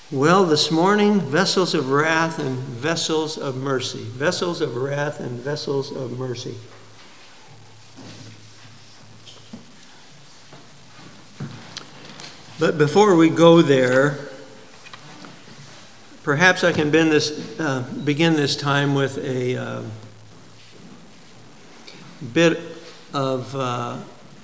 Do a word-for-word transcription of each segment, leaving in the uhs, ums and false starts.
Well, this morning, vessels of wrath and vessels of mercy. Vessels of wrath and vessels of mercy. But before we go there, perhaps I can begin this, uh, begin this time with a uh, bit of uh,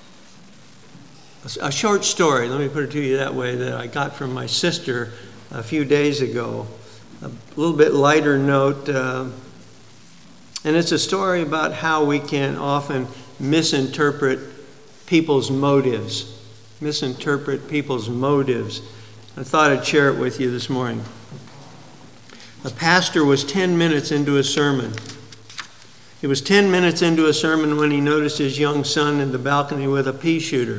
a short story. Let me put it to you that way, that I got from my sister a few days ago. A little bit lighter note, uh, and it's a story about how we can often misinterpret people's motives. Misinterpret people's motives. I thought I'd share it with you this morning. A pastor was ten minutes into a sermon. He was ten minutes into a sermon when he noticed his young son in the balcony with a pea shooter.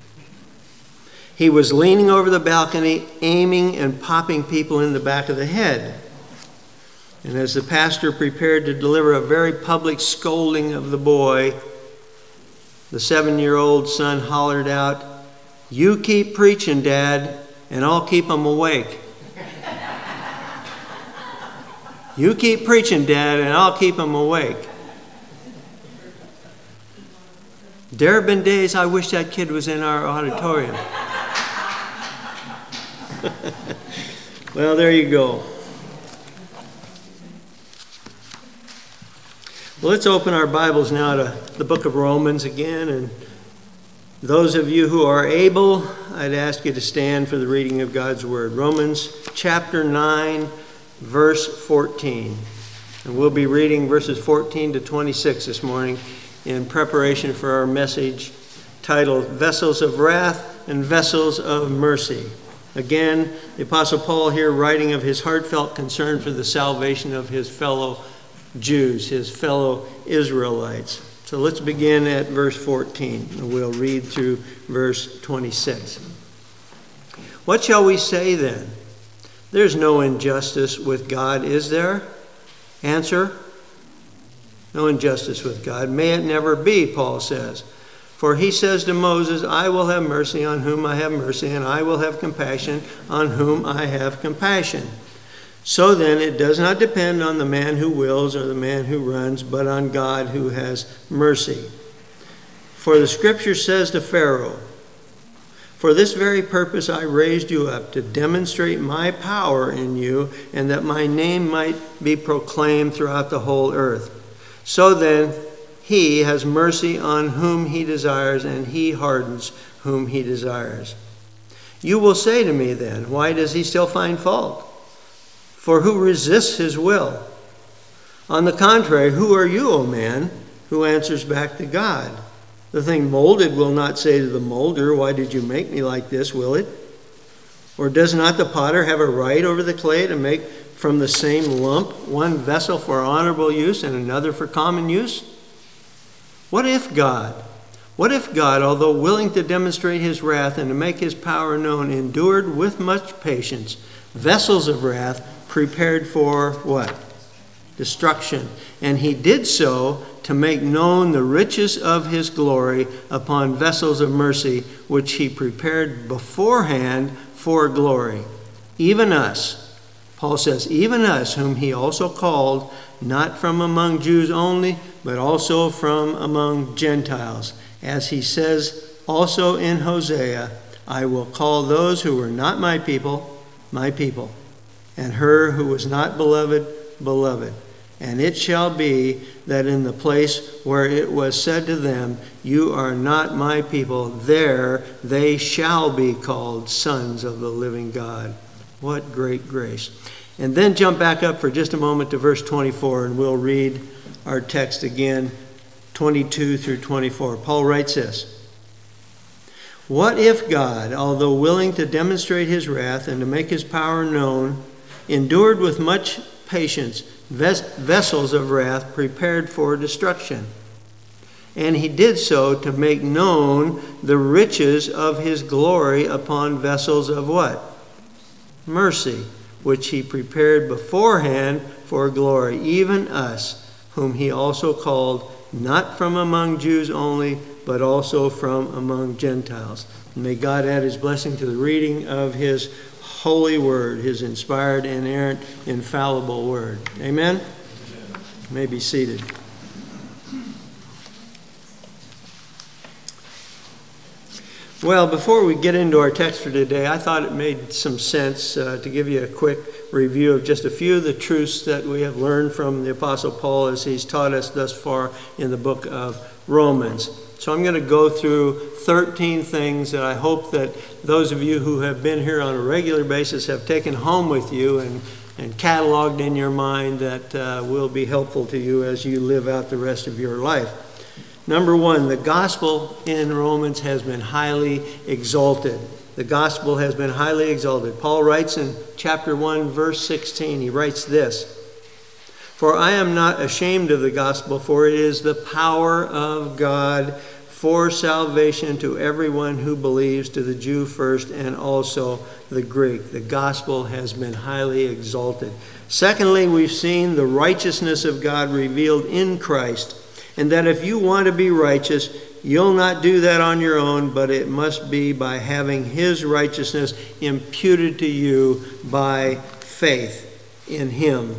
He was leaning over the balcony, aiming and popping people in the back of the head. And as the pastor prepared to deliver a very public scolding of the boy, the seven-year-old son hollered out, "You keep preaching, Dad, and I'll keep them awake." You keep preaching, Dad, and I'll keep them awake. There have been days I wish that kid was in our auditorium. Well, there you go. Well, let's open our Bibles now to the book of Romans again. And those of you who are able, I'd ask you to stand for the reading of God's Word. Romans chapter nine, verse fourteen. And we'll be reading verses fourteen to twenty-six this morning in preparation for our message titled Vessels of Wrath and Vessels of Mercy. Again, the Apostle Paul here writing of his heartfelt concern for the salvation of his fellow Jews, his fellow Israelites. So let's begin at verse fourteen, and we'll read through verse twenty-six. What shall we say then? There's no injustice with God, is there? Answer, no injustice with God. May it never be, Paul says. For he says to Moses, I will have mercy on whom I have mercy, and I will have compassion on whom I have compassion. So then, it does not depend on the man who wills or the man who runs, but on God who has mercy. For the scripture says to Pharaoh, for this very purpose I raised you up, to demonstrate my power in you, and that my name might be proclaimed throughout the whole earth. So then, he has mercy on whom he desires, and he hardens whom he desires. You will say to me then, why does he still find fault? For who resists his will? On the contrary, who are you, O man, who answers back to God? The thing molded will not say to the molder, why did you make me like this, will it? Or does not the potter have a right over the clay to make from the same lump one vessel for honorable use and another for common use? What if God, what if God, although willing to demonstrate his wrath and to make his power known, endured with much patience vessels of wrath prepared for what? Destruction. And he did so to make known the riches of his glory upon vessels of mercy, which he prepared beforehand for glory. Even us, Paul says, even us, whom he also called, not from among Jews only, but also from among Gentiles. As he says also in Hosea, I will call those who were not my people, my people, and her who was not beloved, beloved. And it shall be that in the place where it was said to them, you are not my people, there they shall be called sons of the living God. What great grace. And then jump back up for just a moment to verse twenty-four, and we'll read our text again, twenty-two through twenty-four. Paul writes this. What if God, although willing to demonstrate his wrath and to make his power known, endured with much patience ves- vessels of wrath prepared for destruction? And he did so to make known the riches of his glory upon vessels of what? Mercy, which he prepared beforehand for glory, even us, whom he also called, not from among Jews only, but also from among Gentiles. And may God add his blessing to the reading of his holy word, his inspired, inerrant, infallible word. Amen? Amen. You may be seated. Well, before we get into our text for today, I thought it made some sense uh, to give you a quick review of just a few of the truths that we have learned from the Apostle Paul as he's taught us thus far in the book of Romans. So I'm going to go through thirteen things that I hope that those of you who have been here on a regular basis have taken home with you and, and cataloged in your mind that uh, will be helpful to you as you live out the rest of your life. Number one, the gospel in Romans has been highly exalted. The gospel has been highly exalted. Paul writes in chapter one, verse sixteen, he writes this, "For I am not ashamed of the gospel, for it is the power of God for salvation to everyone who believes, to the Jew first and also the Greek." The gospel has been highly exalted. Secondly, we've seen the righteousness of God revealed in Christ, and that if you want to be righteous, you'll not do that on your own, but it must be by having his righteousness imputed to you by faith in him.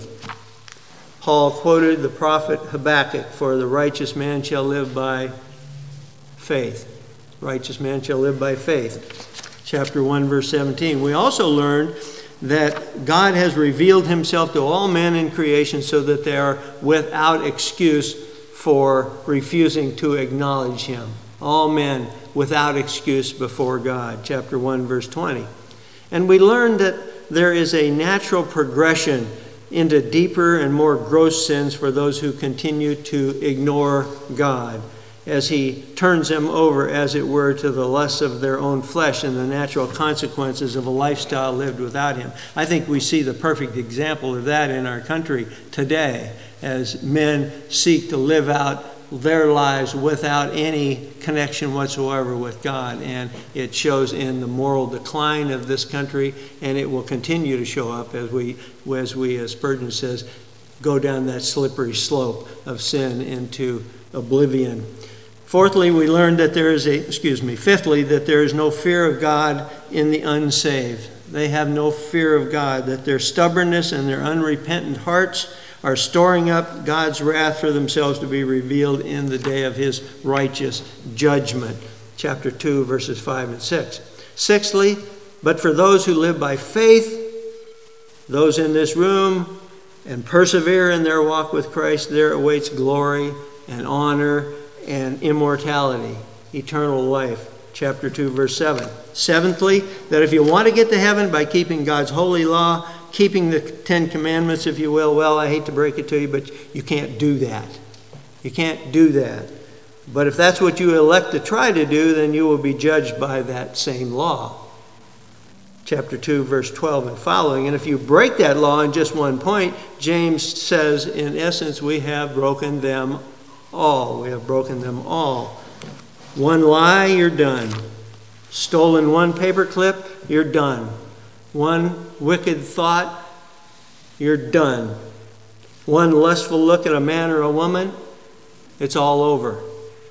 Paul quoted the prophet Habakkuk, "For the righteous man shall live by faith." Righteous man shall live by faith. Chapter one, verse seventeen. We also learned that God has revealed himself to all men in creation so that they are without excuse for refusing to acknowledge him. All men without excuse before God. Chapter one, verse twenty. And we learned that there is a natural progression into deeper and more gross sins for those who continue to ignore God, as he turns them over, as it were, to the lusts of their own flesh and the natural consequences of a lifestyle lived without him. I think we see the perfect example of that in our country today, as men seek to live out their lives without any connection whatsoever with God. And it shows in the moral decline of this country, and it will continue to show up as we, as we, as Spurgeon says, go down that slippery slope of sin into oblivion. Fourthly, we learned that there is a, excuse me, fifthly, that there is no fear of God in the unsaved. They have no fear of God, that their stubbornness and their unrepentant hearts are storing up God's wrath for themselves to be revealed in the day of his righteous judgment. Chapter two, verses five and six. Sixthly, but for those who live by faith, those in this room, and persevere in their walk with Christ, there awaits glory and honor and immortality, eternal life. Chapter two, verse seven. Seventhly, that if you want to get to heaven by keeping God's holy law, keeping the Ten Commandments, if you will, well, I hate to break it to you, but you can't do that. You can't do that. But if that's what you elect to try to do, then you will be judged by that same law. Chapter two, verse twelve and following. And if you break that law in just one point, James says, in essence, we have broken them all. We have broken them all. One lie, you're done. Stolen one paperclip, you're done. One wicked thought, you're done. One lustful look at a man or a woman, it's all over.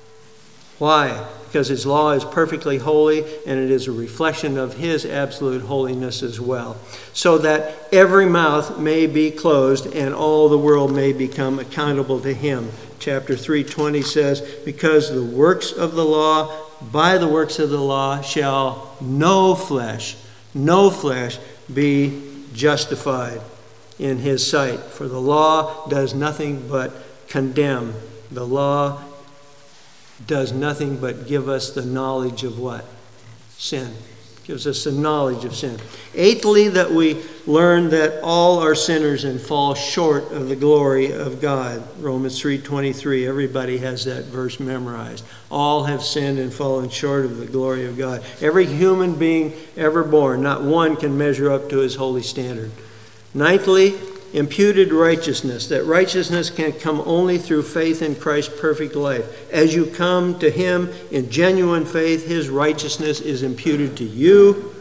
Why? Because his law is perfectly holy, and it is a reflection of his absolute holiness as well. So that every mouth may be closed and all the world may become accountable to him. Chapter three twenty says, because the works of the law, by the works of the law shall no flesh, no flesh be justified in his sight. For the law does nothing but condemn. The law does nothing but give us the knowledge of what? Sin. Gives us the knowledge of sin. Eighthly, that we learn that all are sinners and fall short of the glory of God. Romans three twenty-three. Everybody has that verse memorized. All have sinned and fallen short of the glory of God. Every human being ever born, not one can measure up to his holy standard. Ninthly, imputed righteousness, that righteousness can come only through faith in Christ's perfect life. As you come to him in genuine faith, his righteousness is imputed to you.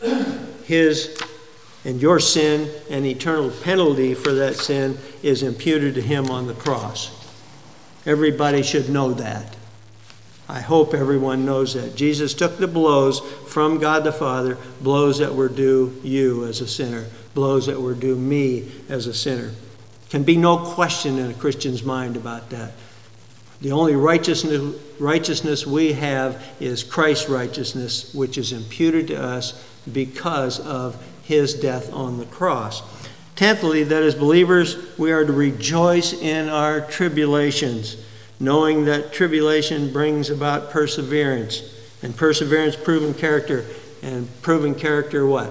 His and your sin and eternal penalty for that sin is imputed to him on the cross. Everybody should know that. I hope everyone knows that. Jesus took the blows from God the Father, blows that were due you as a sinner, blows that were due me as a sinner. Can be no question in a Christian's mind about that. The only righteousness, righteousness we have is Christ's righteousness, which is imputed to us because of his death on the cross. Tenthly, that as believers, we are to rejoice in our tribulations, knowing that tribulation brings about perseverance, and perseverance, proven character, and proven character what?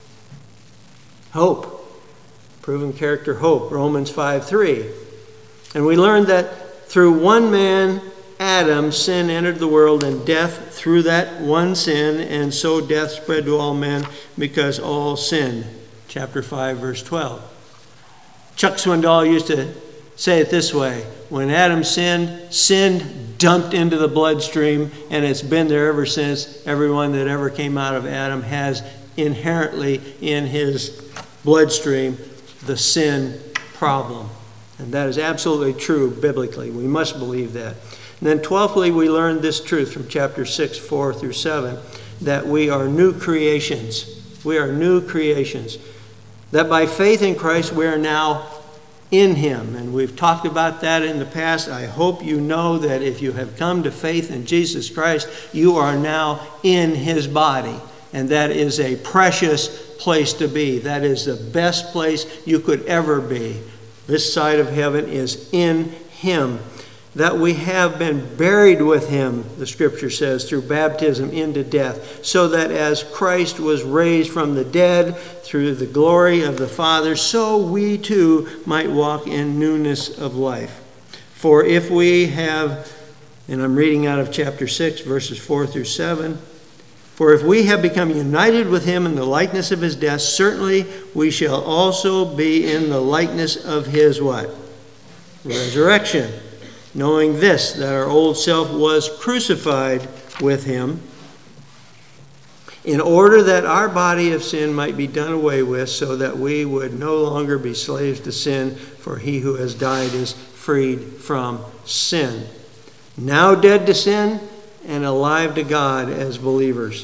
Hope. Proven character, hope. Romans five three. And we learned that through one man, Adam, sin entered the world, and death through that one sin, and so death spread to all men because all sinned. Chapter five, verse twelve. Chuck Swindoll used to say it this way: when Adam sinned, sin dumped into the bloodstream, and it's been there ever since. Everyone that ever came out of Adam has inherently in his bloodstream the sin problem. And that is absolutely true biblically. We must believe that. And then twelfthly, we learned this truth from chapter six, four through seven, that we are new creations. We are new creations. That by faith in Christ, we are now in him. And we've talked about that in the past. I hope you know that if you have come to faith in Jesus Christ, you are now in his body. And that is a precious place to be. That is the best place you could ever be. This side of heaven is in him. That we have been buried with him, the scripture says, through baptism into death, so that as Christ was raised from the dead through the glory of the Father, so we too might walk in newness of life. For if we have, and I'm reading out of chapter six, verses four through seven, for if we have become united with him in the likeness of his death, certainly we shall also be in the likeness of his what? Resurrection. Knowing this, that our old self was crucified with him, in order that our body of sin might be done away with, so that we would no longer be slaves to sin, for he who has died is freed from sin. Now dead to sin and alive to God as believers.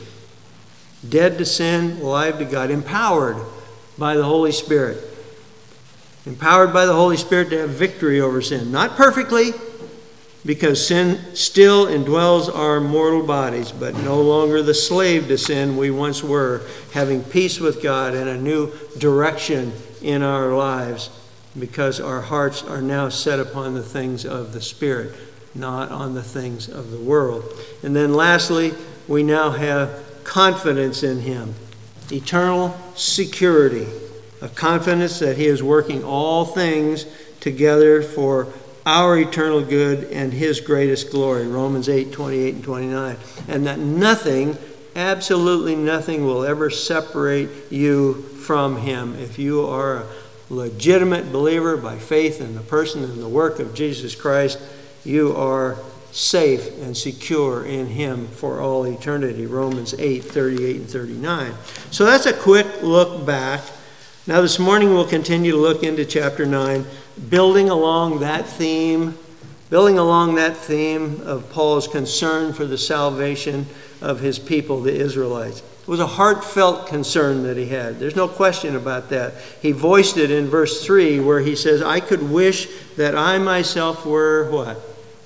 Dead to sin, alive to God, empowered by the Holy Spirit. Empowered by the Holy Spirit to have victory over sin. Not perfectly, because sin still indwells our mortal bodies, but no longer the slave to sin we once were, having peace with God and a new direction in our lives, because our hearts are now set upon the things of the Spirit, not on the things of the world. And then lastly, we now have confidence in him, eternal security, a confidence that he is working all things together for our eternal good and his greatest glory, Romans eight, twenty-eight and twenty-nine. And that nothing, absolutely nothing, will ever separate you from him. If you are a legitimate believer by faith in the person and the work of Jesus Christ, you are safe and secure in him for all eternity, Romans eight, thirty-eight and thirty-nine. So that's a quick look back. Now this morning we'll continue to look into chapter nine, building along that theme, building along that theme of Paul's concern for the salvation of his people, the Israelites. It was a heartfelt concern that he had. There's no question about that. He voiced it in verse three where he says, I could wish that I myself were what?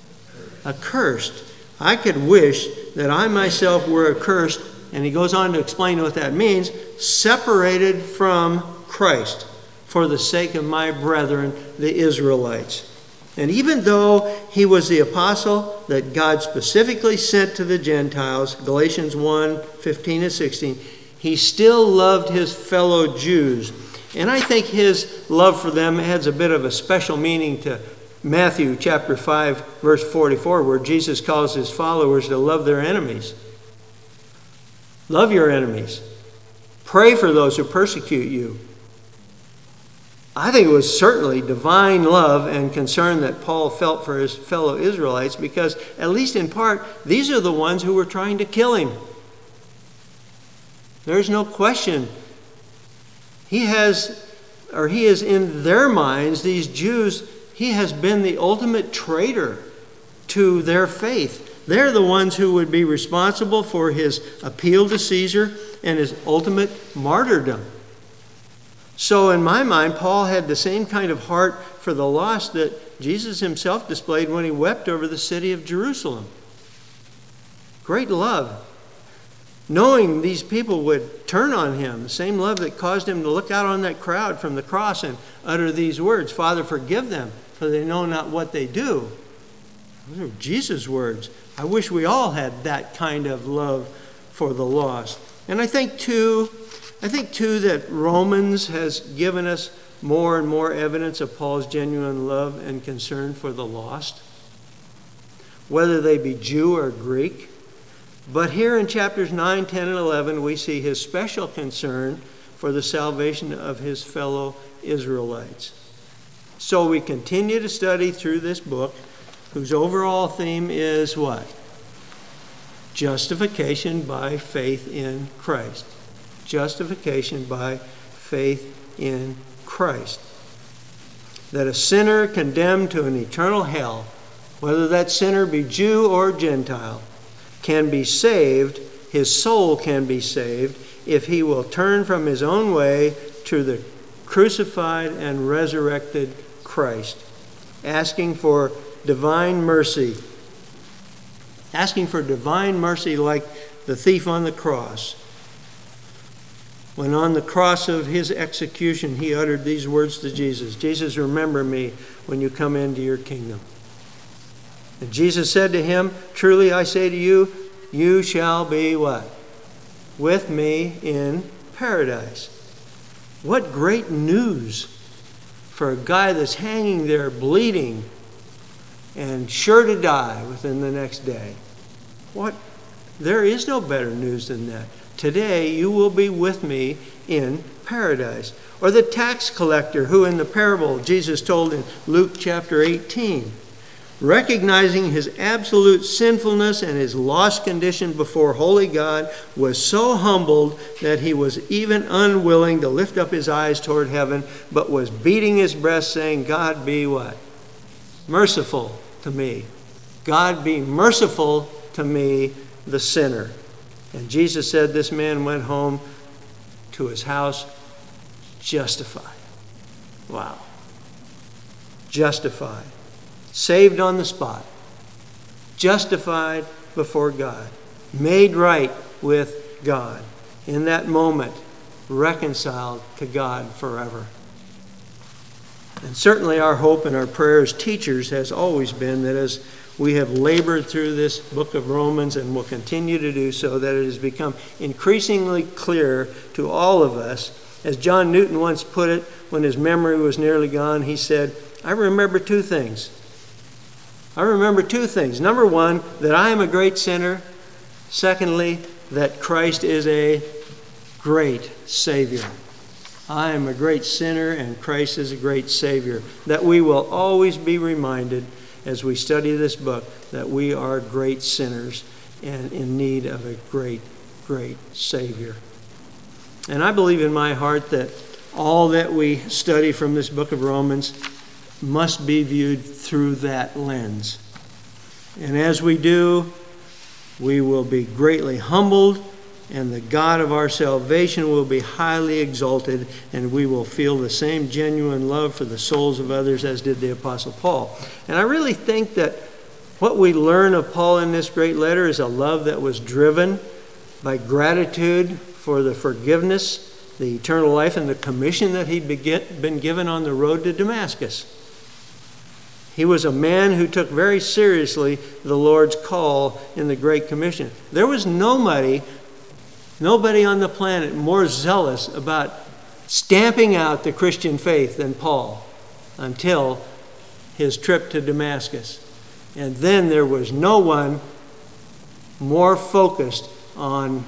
Accursed. I could wish that I myself were accursed. And he goes on to explain what that means. Separated from Christ for the sake of my brethren, the Israelites. And even though he was the apostle that God specifically sent to the Gentiles, Galatians one, fifteen and sixteen, he still loved his fellow Jews. And I think his love for them adds a bit of a special meaning to Matthew chapter five, verse forty-four, where Jesus calls his followers to love their enemies. Love your enemies. Pray for those who persecute you. I think it was certainly divine love and concern that Paul felt for his fellow Israelites, because, at least in part, these are the ones who were trying to kill him. There's no question. He has, or he is in their minds, these Jews, he has been the ultimate traitor to their faith. They're the ones who would be responsible for his appeal to Caesar and his ultimate martyrdom. So in my mind, Paul had the same kind of heart for the lost that Jesus himself displayed when he wept over the city of Jerusalem. Great love. Knowing these people would turn on him, the same love that caused him to look out on that crowd from the cross and utter these words, "Father, forgive them, for they know not what they do." Those are Jesus' words. I wish we all had that kind of love for the lost. And I think too, I think too that Romans has given us more and more evidence of Paul's genuine love and concern for the lost, whether they be Jew or Greek. But here in chapters nine, ten, and eleven, we see his special concern for the salvation of his fellow Israelites. So we continue to study through this book, whose overall theme is what? Justification by faith in Christ. Justification by faith in Christ. That a sinner condemned to an eternal hell, whether that sinner be Jew or Gentile, can be saved, his soul can be saved, if he will turn from his own way to the crucified and resurrected Christ, asking for divine mercy. Asking for divine mercy like the thief on the cross. When on the cross of his execution, he uttered these words to Jesus, "Jesus, remember me when you come into your kingdom." And Jesus said to him, "Truly I say to you, you shall be" what? "With me in paradise." What great news for a guy that's hanging there bleeding and sure to die within the next day. What? There is no better news than that. Today you will be with me in paradise. Or the tax collector who in the parable Jesus told in Luke chapter eighteen, recognizing his absolute sinfulness and his lost condition before holy God, was so humbled that he was even unwilling to lift up his eyes toward heaven, but was beating his breast saying, "God be" what? "Merciful to me. God be merciful to me, the sinner." And Jesus said this man went home to his house justified. Wow. Justified. Saved on the spot. Justified before God. Made right with God. In that moment, reconciled to God forever. And certainly our hope and our prayer as teachers has always been that as we have labored through this book of Romans and will continue to do so, that it has become increasingly clear to all of us. As John Newton once put it when his memory was nearly gone, he said, "I remember two things. I remember two things. Number one, that I am a great sinner. Secondly, that Christ is a great Savior." I am a great sinner and Christ is a great Savior. That we will always be reminded as we study this book that we are great sinners and in need of a great, great Savior. And I believe in my heart that all that we study from this book of Romans must be viewed through that lens. And as we do, we will be greatly humbled, and the God of our salvation will be highly exalted, and we will feel the same genuine love for the souls of others as did the Apostle Paul. And I really think that what we learn of Paul in this great letter is a love that was driven by gratitude for the forgiveness, the eternal life, and the commission that he'd been given on the road to Damascus. He was a man who took very seriously the Lord's call in the Great Commission. There was nobody Nobody on the planet more zealous about stamping out the Christian faith than Paul until his trip to Damascus. And then there was no one more focused on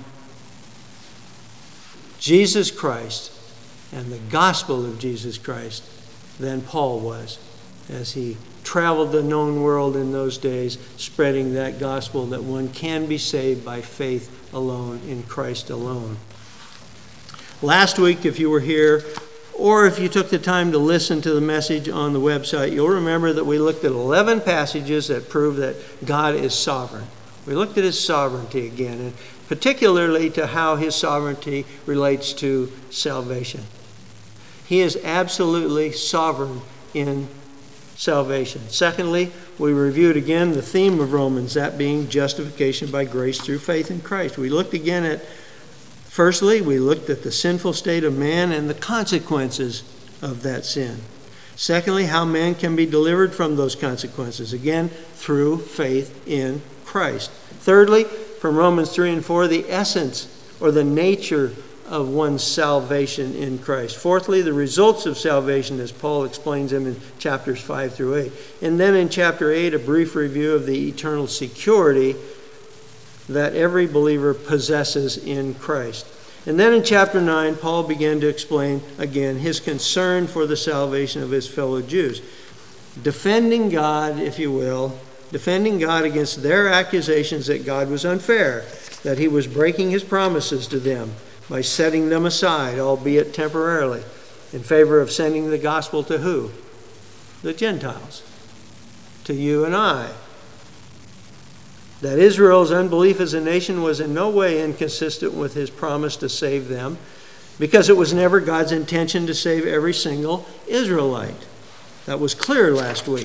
Jesus Christ and the gospel of Jesus Christ than Paul was, as he traveled the known world in those days, spreading that gospel that one can be saved by faith alone, in Christ alone. Last week, if you were here, or if you took the time to listen to the message on the website, you'll remember that we looked at eleven passages that prove that God is sovereign. We looked at his sovereignty again, and particularly to how his sovereignty relates to salvation. He is absolutely sovereign in salvation. Secondly, we reviewed again the theme of Romans, that being justification by grace through faith in Christ. We looked again at, firstly, we looked at the sinful state of man and the consequences of that sin. Secondly, how man can be delivered from those consequences, again, through faith in Christ. Thirdly, from Romans three and four, the essence or the nature of one's salvation in Christ. Fourthly, the results of salvation as Paul explains them in chapters five through eight. And then in chapter eight, a brief review of the eternal security that every believer possesses in Christ. And then in chapter nine, Paul began to explain again his concern for the salvation of his fellow Jews. Defending God, if you will, defending God against their accusations that God was unfair, that he was breaking his promises to them by setting them aside, albeit temporarily, in favor of sending the gospel to who? The Gentiles, to you and I. That Israel's unbelief as a nation was in no way inconsistent with his promise to save them, because it was never God's intention to save every single Israelite. That was clear last week.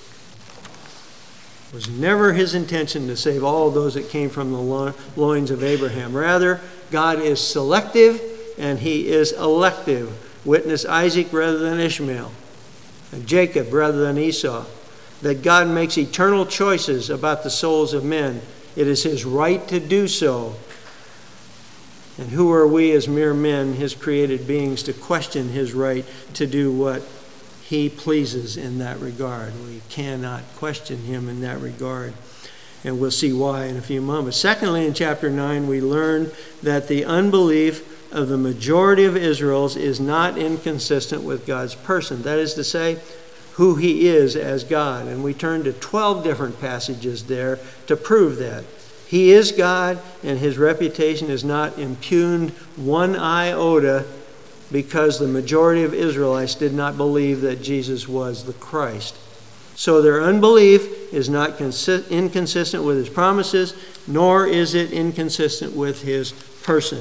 It was never his intention to save all those that came from the loins of Abraham. Rather, God is selective and he is elective. Witness Isaac rather than Ishmael, and Jacob rather than Esau. That God makes eternal choices about the souls of men. It is his right to do so. And who are we as mere men, his created beings, to question his right to do what he pleases in that regard? We cannot question him in that regard. And we'll see why in a few moments. Secondly, in chapter nine, we learn that the unbelief of the majority of Israel's is not inconsistent with God's person. That is to say, who he is as God. And we turn to twelve different passages there to prove that. He is God, and his reputation is not impugned one iota because the majority of Israelites did not believe that Jesus was the Christ. So their unbelief is not consi- inconsistent with his promises, nor is it inconsistent with his person.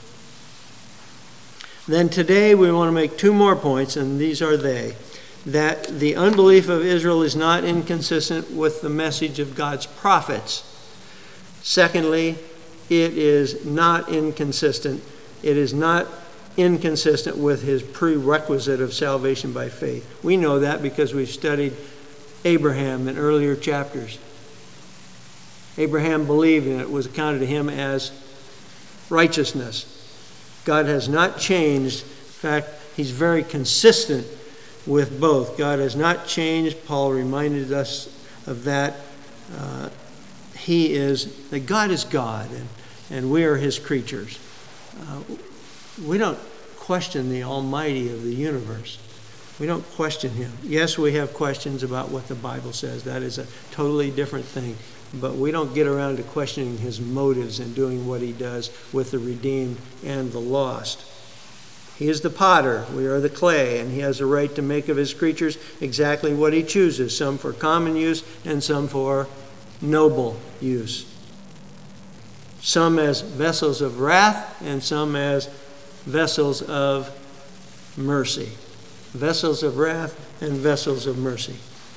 Then today we want to make two more points, and these are they. That the unbelief of Israel is not inconsistent with the message of God's prophets. Secondly, it is not inconsistent. It is not inconsistent with his prerequisite of salvation by faith. We know that because we've studied Abraham in earlier chapters. Abraham believed, and it was accounted to him as righteousness. God has not changed. In fact, he's very consistent with both. God has not changed. Paul reminded us of that. Uh, he is, that God is God, and, and we are his creatures. Uh, we don't question the Almighty of the universe. We don't question him. Yes, we have questions about what the Bible says. That is a totally different thing. But we don't get around to questioning his motives in doing what he does with the redeemed and the lost. He is the potter, we are the clay, and he has a right to make of his creatures exactly what he chooses, some for common use and some for noble use. Some as vessels of wrath and some as vessels of mercy. Vessels of wrath and vessels of mercy.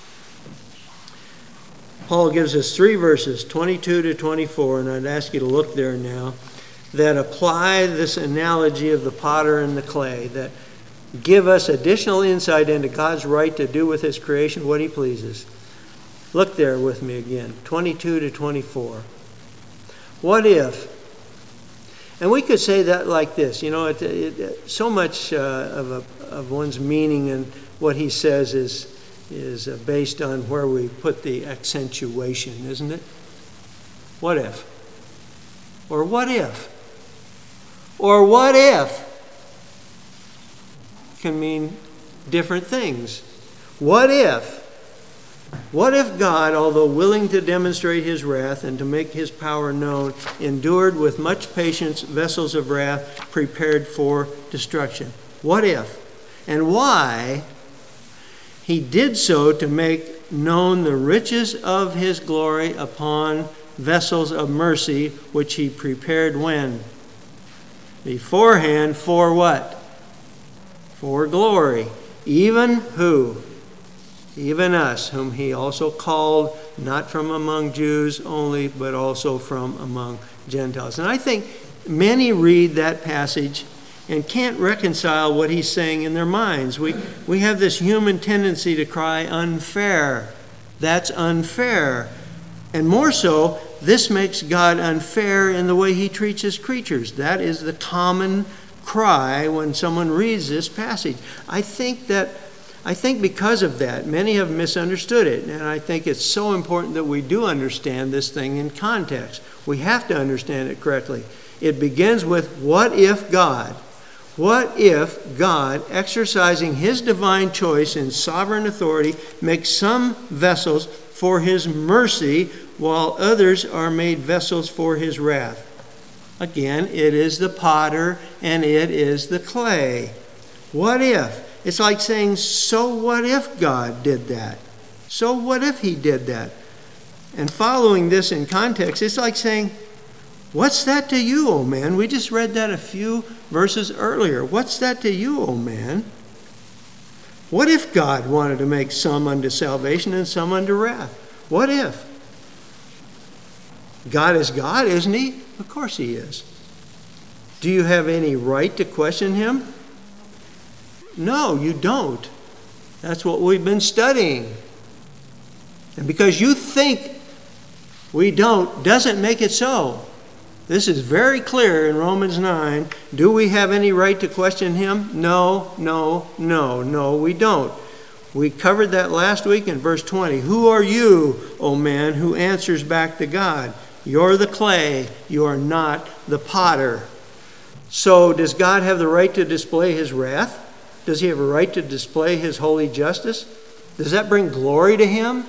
Paul gives us three verses, twenty-two to twenty-four, and I'd ask you to look there now, that apply this analogy of the potter and the clay, that give us additional insight into God's right to do with his creation what he pleases. Look there with me again, twenty-two to twenty-four. What if, and we could say that like this, you know, it, it, so much uh, of, a, of one's meaning and what he says is, is uh, based on where we put the accentuation, isn't it? What if? Or what if? Or what if can mean different things. What if? What if God, although willing to demonstrate his wrath and to make his power known, endured with much patience vessels of wrath prepared for destruction? What if? And why he did so to make known the riches of his glory upon vessels of mercy, which he prepared when? Beforehand, for what? For glory. Even who? Even us, whom he also called, not from among Jews only, but also from among Gentiles. And I think many read that passage and can't reconcile what he's saying in their minds. We, we have this human tendency to cry, unfair. That's unfair. And more so, this makes God unfair in the way he treats his creatures. That is the common cry when someone reads this passage. I think that I think because of that, many have misunderstood it. And I think it's so important that we do understand this thing in context. We have to understand it correctly. It begins with, what if God? What if God, exercising his divine choice and sovereign authority, makes some vessels for his mercy, while others are made vessels for his wrath? Again, it is the potter and it is the clay. What if? It's like saying, so what if God did that? So what if he did that? And following this in context, it's like saying, what's that to you, O man? We just read that a few verses earlier. What's that to you, O man? What if God wanted to make some unto salvation and some unto wrath? What if? God is God, isn't he? Of course he is. Do you have any right to question him? No, you don't. That's what we've been studying. And because you think we don't, doesn't make it so. This is very clear in Romans nine. Do we have any right to question him? No, no, no, no, we don't. We covered that last week in verse twenty. Who are you, O man, who answers back to God? You're the clay, you are not the potter. So does God have the right to display his wrath? Does he have a right to display his holy justice? Does that bring glory to him?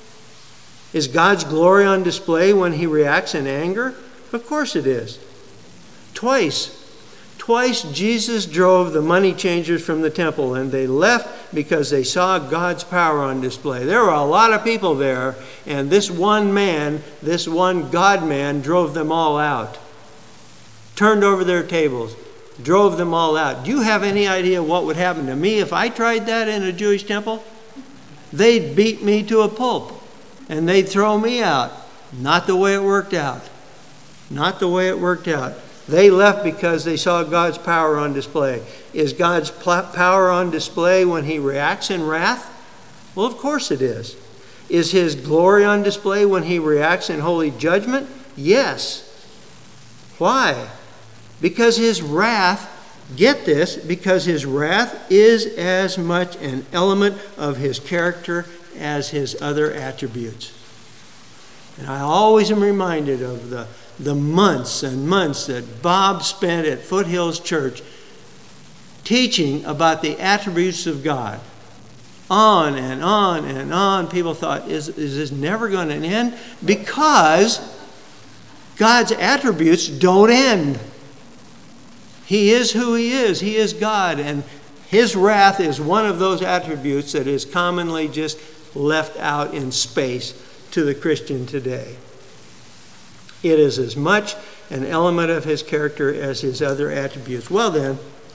Is God's glory on display when he reacts in anger? Of course it is. Twice, twice Jesus drove the money changers from the temple, and they left because they saw God's power on display. There were a lot of people there, and this one man, this one God-man, drove them all out. Turned over their tables. Drove them all out. Do you have any idea what would happen to me if I tried that in a Jewish temple? They'd beat me to a pulp, and they'd throw me out. Not the way it worked out. Not the way it worked out. They left because they saw God's power on display. Is God's pl- power on display when he reacts in wrath? Well, of course it is. Is his glory on display when he reacts in holy judgment? Yes. Why? Because his wrath, get this, because his wrath is as much an element of his character as his other attributes. And I always am reminded of the, the months and months that Bob spent at Foothills Church teaching about the attributes of God. On and on and on. People thought, is, is this never going to end? Because God's attributes don't end. He is who he is. He is God. And his wrath is one of those attributes that is commonly just left out in space to the Christian today. It is as much an element of his character as his other attributes. Well then,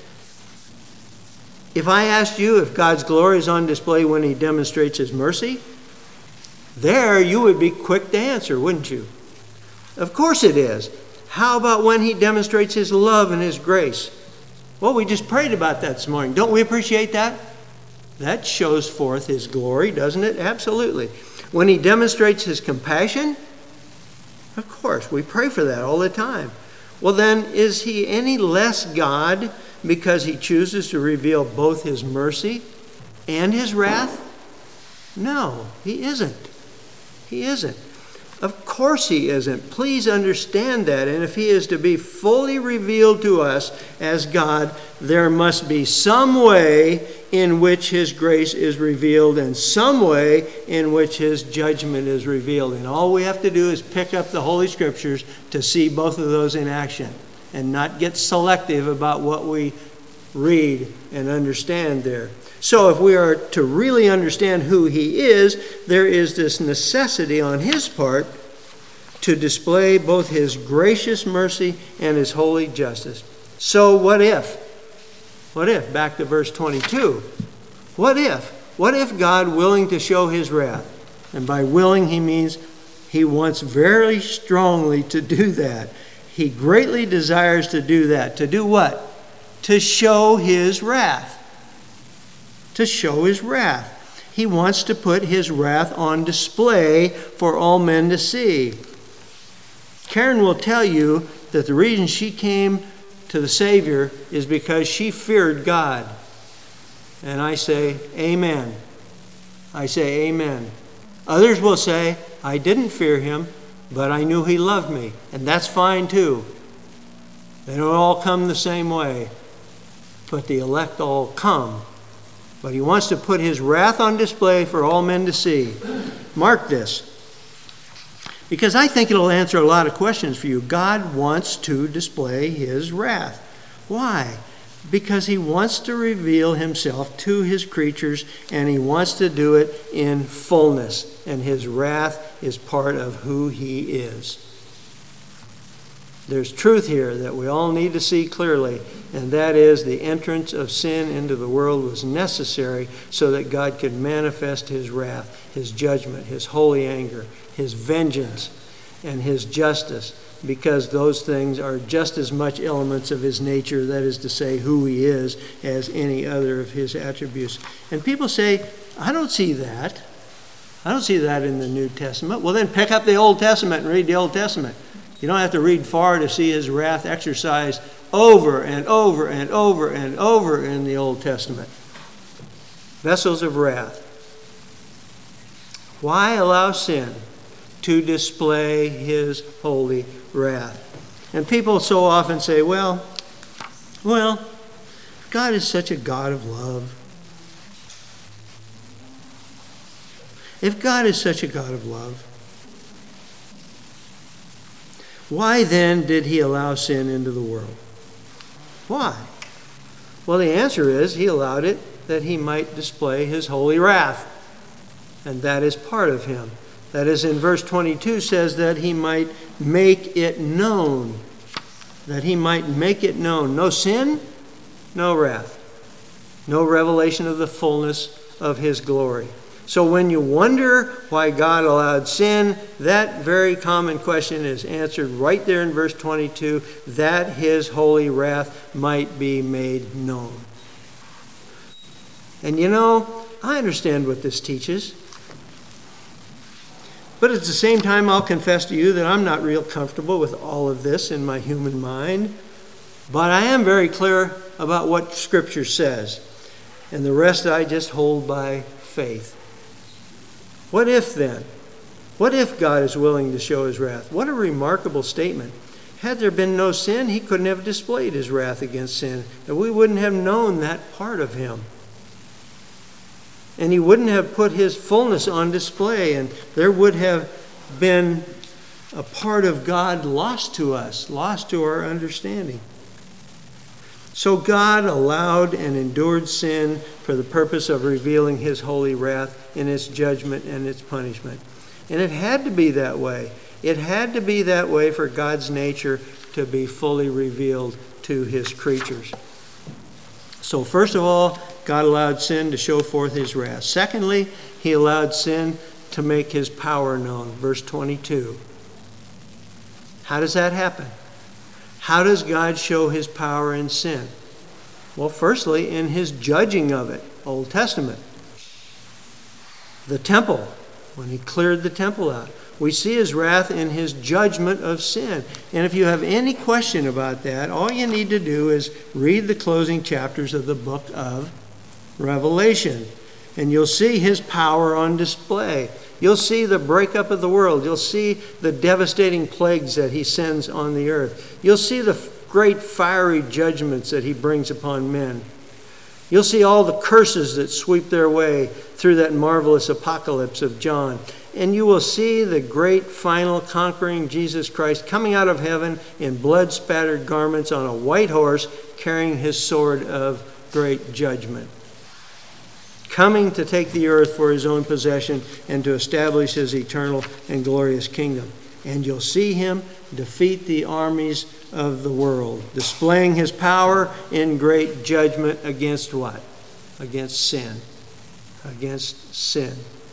if I asked you if God's glory is on display when he demonstrates his mercy, there you would be quick to answer, wouldn't you? Of course it is. How about when he demonstrates his love and his grace? Well, we just prayed about that this morning. Don't we appreciate that? That shows forth his glory, doesn't it? Absolutely. When he demonstrates his compassion, of course, we pray for that all the time. Well, then, is he any less God because he chooses to reveal both his mercy and his wrath? No, he isn't. He isn't. Of course he isn't. Please understand that. And if he is to be fully revealed to us as God, there must be some way in which his grace is revealed and some way in which his judgment is revealed. And all we have to do is pick up the Holy Scriptures to see both of those in action and not get selective about what we read and understand there. So if we are to really understand who he is, there is this necessity on his part to display both his gracious mercy and his holy justice. So what if? What if? Back to verse twenty-two. What if? What if God, willing to show his wrath, and by willing he means he wants very strongly to do that. He greatly desires to do that. To do what? To show his wrath. To show his wrath. He wants to put his wrath on display for all men to see. Karen will tell you that the reason she came to the Savior is because she feared God. And I say, amen. I say, amen. Others will say, I didn't fear him, but I knew he loved me. And that's fine too. They don't all come the same way. But the elect all come. But he wants to put his wrath on display for all men to see. Mark this. Because I think it'll answer a lot of questions for you. God wants to display his wrath. Why? Because he wants to reveal himself to his creatures, and he wants to do it in fullness. And his wrath is part of who he is. There's truth here that we all need to see clearly, and that is the entrance of sin into the world was necessary so that God could manifest his wrath, his judgment, his holy anger, his vengeance, and his justice, because those things are just as much elements of his nature, that is to say, who he is, as any other of his attributes. And people say, I don't see that. I don't see that in the New Testament. Well, then pick up the Old Testament and read the Old Testament. You don't have to read far to see his wrath exercised over and over and over and over in the Old Testament. Vessels of wrath. Why allow sin to display his holy wrath? And people so often say, well, well, God is such a God of love. If God is such a God of love, why then did he allow sin into the world? Why? Well, the answer is he allowed it that he might display his holy wrath. And that is part of him. That is, in verse twenty-two says that he might make it known. That he might make it known. No sin, no wrath. No revelation of the fullness of his glory. So when you wonder why God allowed sin, that very common question is answered right there in verse twenty-two, that his holy wrath might be made known. And you know, I understand what this teaches. But at the same time, I'll confess to you that I'm not real comfortable with all of this in my human mind. But I am very clear about what Scripture says. And the rest I just hold by faith. What if then? What if God is willing to show his wrath? What a remarkable statement. Had there been no sin, he couldn't have displayed his wrath against sin. And we wouldn't have known that part of him. And he wouldn't have put his fullness on display. And there would have been a part of God lost to us, lost to our understanding. So God allowed and endured sin for the purpose of revealing his holy wrath in its judgment and its punishment. And it had to be that way. It had to be that way for God's nature to be fully revealed to his creatures. So first of all, God allowed sin to show forth his wrath. Secondly, he allowed sin to make his power known. Verse twenty-two. How does that happen? How does God show his power in sin? Well, firstly, in his judging of it. Old Testament. The temple, when he cleared the temple out. We see his wrath in his judgment of sin. And if you have any question about that, all you need to do is read the closing chapters of the book of Revelation. And you'll see his power on display. You'll see the breakup of the world. You'll see the devastating plagues that he sends on the earth. You'll see the great fiery judgments that he brings upon men. You'll see all the curses that sweep their way through that marvelous apocalypse of John. And you will see the great final conquering Jesus Christ coming out of heaven in blood-spattered garments on a white horse, carrying his sword of great judgment. Coming to take the earth for his own possession and to establish his eternal and glorious kingdom. and you'll see him defeat the armies of the world, displaying his power in great judgment against what? Against sin. Against sin.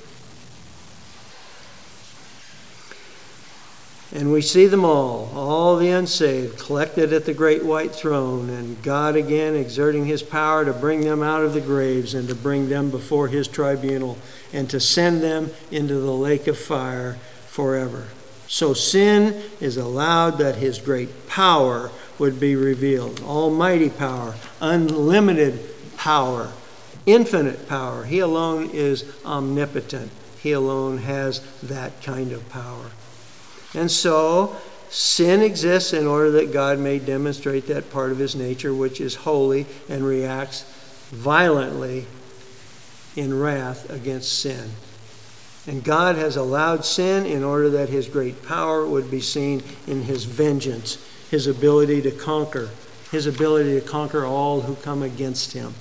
And we see them all, all the unsaved, collected at the great white throne, and God again exerting his power to bring them out of the graves and to bring them before his tribunal and to send them into the lake of fire forever. So sin is allowed that his great power would be revealed. Almighty power, unlimited power, infinite power. He alone is omnipotent. He alone has that kind of power. And so, sin exists in order that God may demonstrate that part of his nature which is holy and reacts violently in wrath against sin. And God has allowed sin in order that his great power would be seen in his vengeance, his ability to conquer, his ability to conquer all who come against him.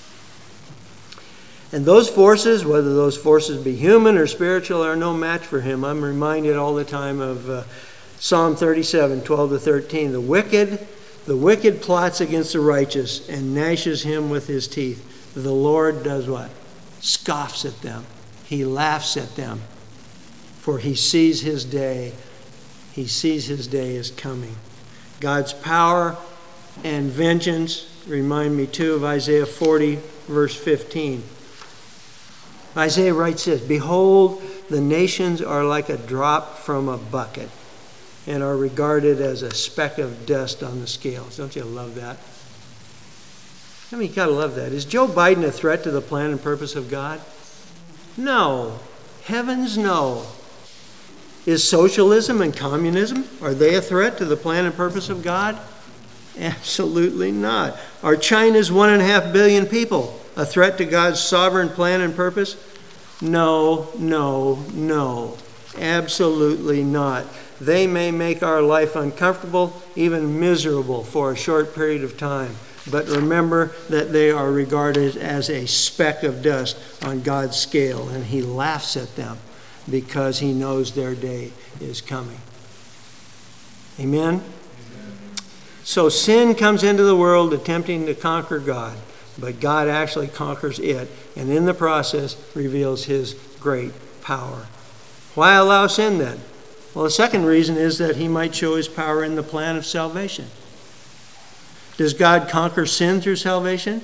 And those forces, whether those forces be human or spiritual, are no match for him. I'm reminded all the time of uh, Psalm thirty-seven, twelve to thirteen. The wicked, the wicked plots against the righteous and gnashes him with his teeth. The Lord does what? Scoffs at them. He laughs at them. For he sees his day. He sees his day is coming. God's power and vengeance remind me too of Isaiah forty, verse fifteen. Isaiah writes this, "Behold, the nations are like a drop from a bucket and are regarded as a speck of dust on the scales." Don't you love that? I mean, you gotta love that. Is Joe Biden a threat to the plan and purpose of God? No. Heavens, no. Is socialism and communism, are they a threat to the plan and purpose of God? Absolutely not. Are China's one and a half billion people a threat to God's sovereign plan and purpose? No, no, no. Absolutely not. They may make our life uncomfortable, even miserable for a short period of time. But remember that they are regarded as a speck of dust on God's scale, and he laughs at them because he knows their day is coming. Amen? So sin comes into the world attempting to conquer God. But God actually conquers it, and in the process reveals his great power. Why allow sin then? Well, the second reason is that he might show his power in the plan of salvation. Does God conquer sin through salvation?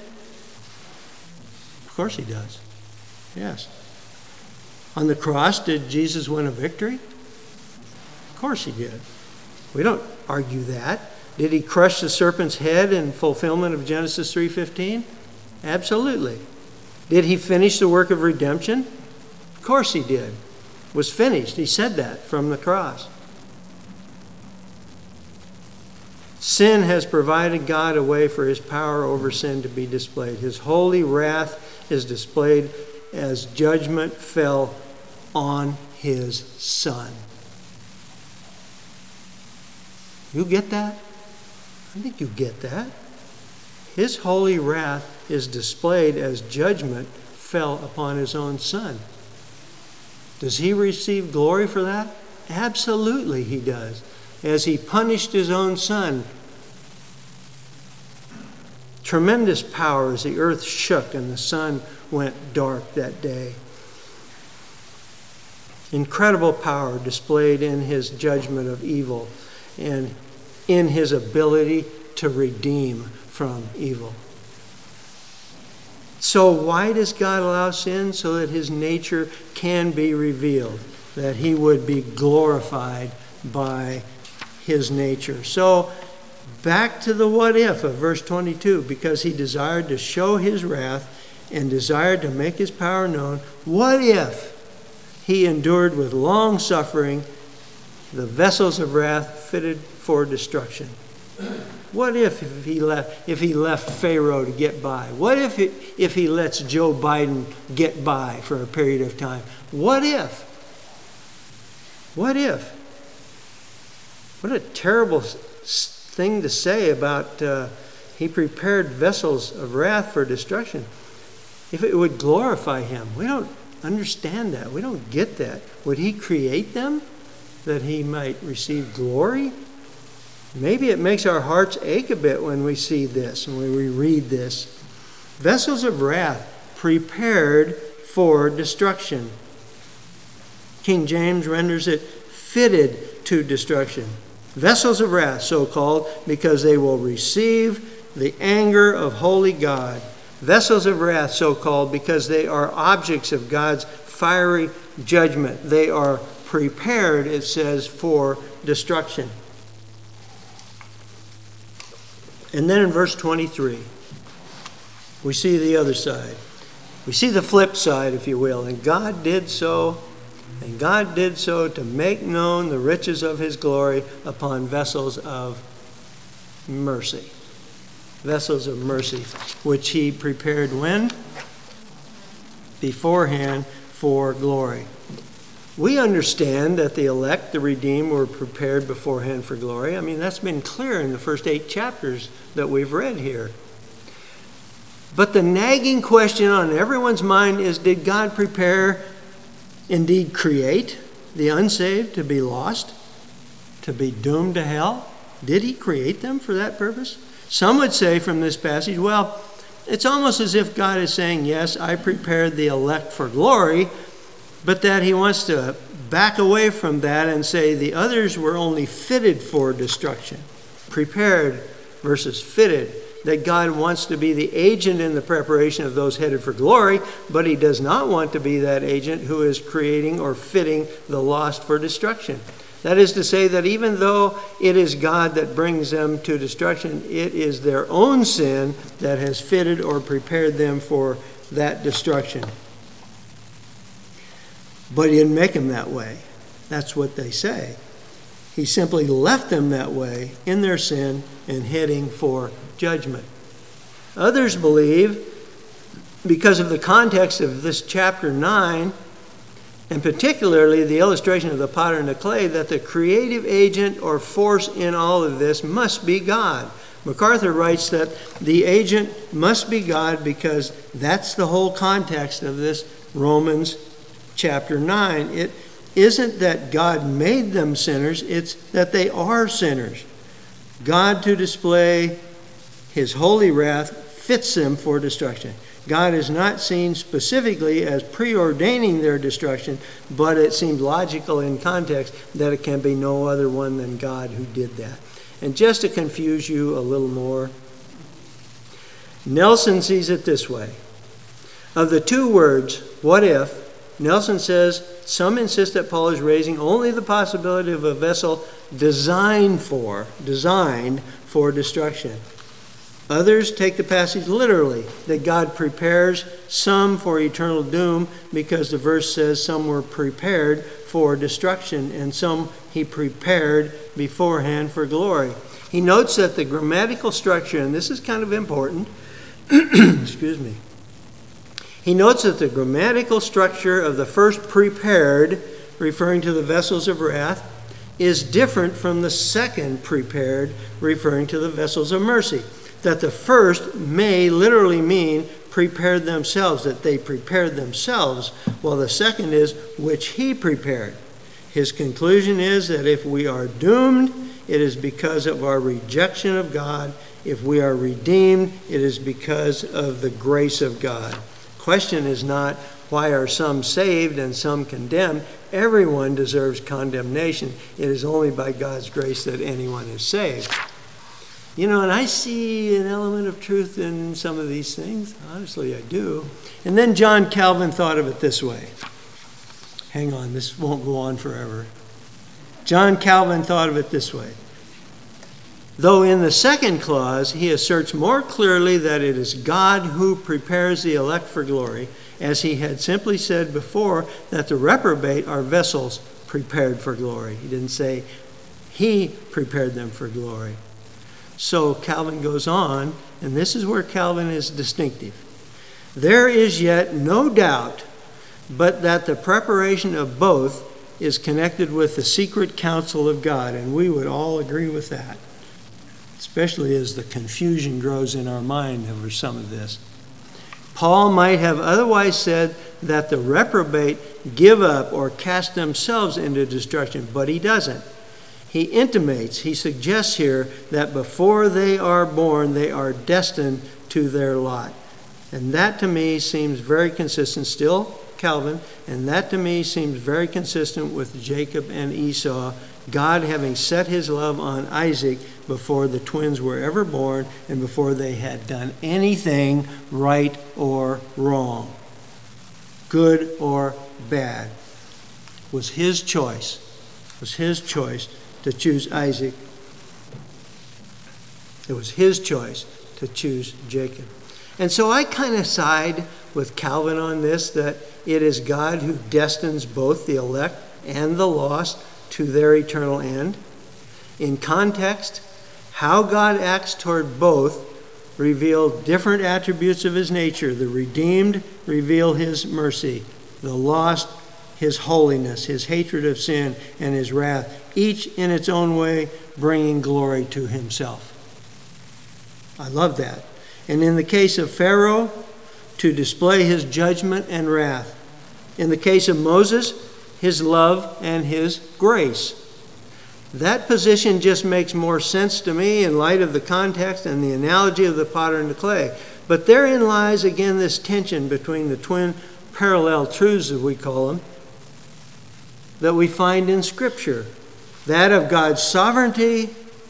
Of course he does. Yes. On the cross, did Jesus win a victory? Of course he did. We don't argue that. Did he crush the serpent's head in fulfillment of Genesis three fifteen? Absolutely. Did he finish the work of redemption? Of course he did. It was finished. He said that from the cross. Sin has provided God a way for his power over sin to be displayed. His holy wrath is displayed as judgment fell on his Son. You get that? I think you get that. His holy wrath is displayed as judgment fell upon his own Son. Does he receive glory for that? Absolutely he does. As he punished his own Son. Tremendous power as the earth shook and the sun went dark that day. Incredible power displayed in his judgment of evil and in his ability to redeem from evil. So why does God allow sin? So that his nature can be revealed, that he would be glorified by his nature. So back to the what if of verse twenty-two, because he desired to show his wrath and desired to make his power known. What if he endured with long suffering the vessels of wrath fitted for destruction? What if, if he left if he left Pharaoh to get by? What if it, if he lets Joe Biden get by for a period of time? What if? What if? What a terrible thing to say about uh, he prepared vessels of wrath for destruction. If it would glorify him. We don't understand that. We don't get that. Would he create them? that he might receive glory? Maybe it makes our hearts ache a bit when we see this, and when we read this. Vessels of wrath prepared for destruction. King James renders it fitted to destruction. Vessels of wrath, so called, because they will receive the anger of holy God. Vessels of wrath, so called, because they are objects of God's fiery judgment. They are prepared, it says, for destruction. And then in verse twenty-three, we see the other side. We see the flip side, if you will. And God did so, and God did so to make known the riches of his glory upon vessels of mercy. Vessels of mercy, which he prepared when? Beforehand for glory. We understand that the elect, the redeemed, were prepared beforehand for glory. I mean, that's been clear in the first eight chapters that we've read here. But the nagging question on everyone's mind is, did God prepare, indeed create, the unsaved to be lost, to be doomed to hell? Did he create them for that purpose? Some would say from this passage, well, it's almost as if God is saying, yes, I prepared the elect for glory, but that he wants to back away from that and say the others were only fitted for destruction. Prepared versus fitted. That God wants to be the agent in the preparation of those headed for glory, but he does not want to be that agent who is creating or fitting the lost for destruction. That is to say that even though it is God that brings them to destruction, it is their own sin that has fitted or prepared them for that destruction. But he didn't make them that way. That's what they say. He simply left them that way in their sin and heading for judgment. Others believe, because of the context of this chapter nine, and particularly the illustration of the potter and the clay, that the creative agent or force in all of this must be God. MacArthur writes that the agent must be God because that's the whole context of this Romans chapter nine. It isn't that God made them sinners, it's that they are sinners. God, to display his holy wrath, fits them for destruction. God is not seen specifically as preordaining their destruction, but it seems logical in context that it can be no other one than God who did that. And just to confuse you a little more, Nelson sees it this way. Of the two words, what if, Nelson says some insist that Paul is raising only the possibility of a vessel designed for, designed for destruction. Others take the passage literally, that God prepares some for eternal doom because the verse says some were prepared for destruction and some he prepared beforehand for glory. He notes that the grammatical structure, and this is kind of important, excuse me, he notes that the grammatical structure of the first prepared, referring to the vessels of wrath, is different from the second prepared, referring to the vessels of mercy. That the first may literally mean prepared themselves, that they prepared themselves, while the second is which he prepared. His conclusion is that if we are doomed, it is because of our rejection of God. If we are redeemed, it is because of the grace of God. Question is not why are some saved and some condemned. Everyone deserves condemnation. It is only by God's grace that anyone is saved. You know, and I see an element of truth in some of these things. Honestly, I do. And then John Calvin thought of it this way. Hang on, this won't go on forever. John Calvin thought of it this way. Though in the second clause, he asserts more clearly that it is God who prepares the elect for glory, as he had simply said before that the reprobate are vessels prepared for glory. He didn't say he prepared them for glory. So Calvin goes on, and this is where Calvin is distinctive. There is yet no doubt but that the preparation of both is connected with the secret counsel of God, and we would all agree with that, especially as the confusion grows in our mind over some of this. Paul might have otherwise said that the reprobate give up or cast themselves into destruction, but he doesn't. He intimates, he suggests here that before they are born, they are destined to their lot. And that to me seems very consistent, still Calvin, and that to me seems very consistent with Jacob and Esau, God having set his love on Isaac before the twins were ever born and before they had done anything right or wrong, good or bad. It was his choice. It was his choice to choose Isaac. It was his choice to choose Jacob. And so I kind of side with Calvin on this, that it is God who destines both the elect and the lost to their eternal end. In context, how God acts toward both reveal different attributes of his nature. The redeemed reveal his mercy. The lost, his holiness, his hatred of sin, and his wrath, each in its own way bringing glory to himself. I love that. And in the case of Pharaoh, to display his judgment and wrath. In the case of Moses, his love and his grace. That position just makes more sense to me in light of the context and the analogy of the potter and the clay. But therein lies again this tension between the twin parallel truths, as we call them, that we find in Scripture. That of God's sovereignty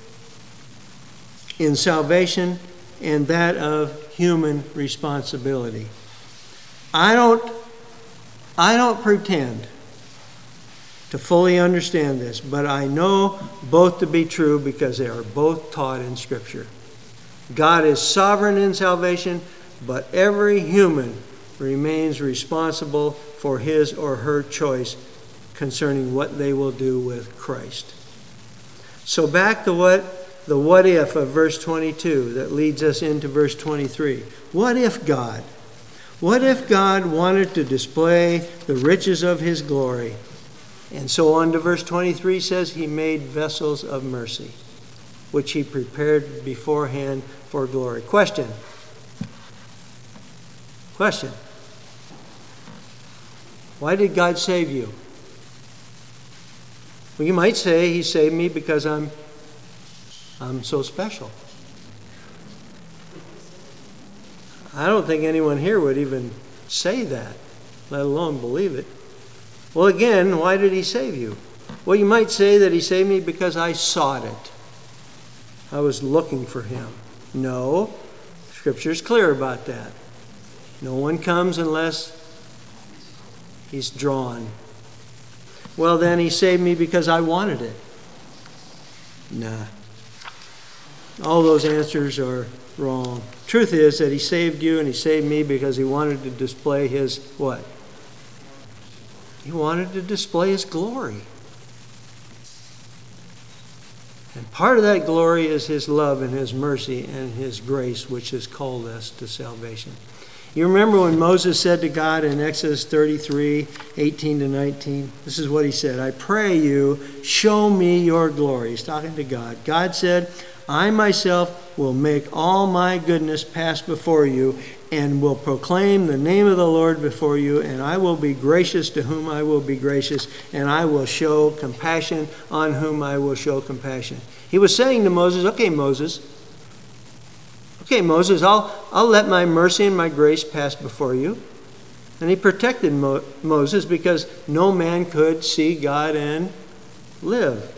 in salvation and that of human responsibility. I don't, I don't pretend to fully understand this, but I know both to be true because they are both taught in Scripture. God is sovereign in salvation, but every human remains responsible for his or her choice concerning what they will do with Christ. So back to what the what if of verse twenty-two that leads us into verse twenty-three. What if God? What if God wanted to display the riches of his glory? And so on to verse twenty-three says he made vessels of mercy, which he prepared beforehand for glory. Question. Question. Why did God save you? Well, you might say he saved me because I'm I'm so special. I don't think anyone here would even say that, let alone believe it. Well, again, why did he save you? Well, you might say that he saved me because I sought it. I was looking for him. No, Scripture's clear about that. No one comes unless he's drawn. Well, then he saved me because I wanted it. Nah. All those answers are wrong. Truth is that he saved you and he saved me because he wanted to display his what? He wanted to display his glory. And part of that glory is his love and his mercy and his grace, which has called us to salvation. You remember when Moses said to God in Exodus thirty-three, eighteen to nineteen? This is what he said. I pray you, show me your glory. He's talking to God. God said, I myself will make all my goodness pass before you and will proclaim the name of the Lord before you, and I will be gracious to whom I will be gracious, and I will show compassion on whom I will show compassion. He was saying to Moses, okay, Moses, okay, Moses, I'll, I'll let my mercy and my grace pass before you. And he protected Mo- Moses because no man could see God and live.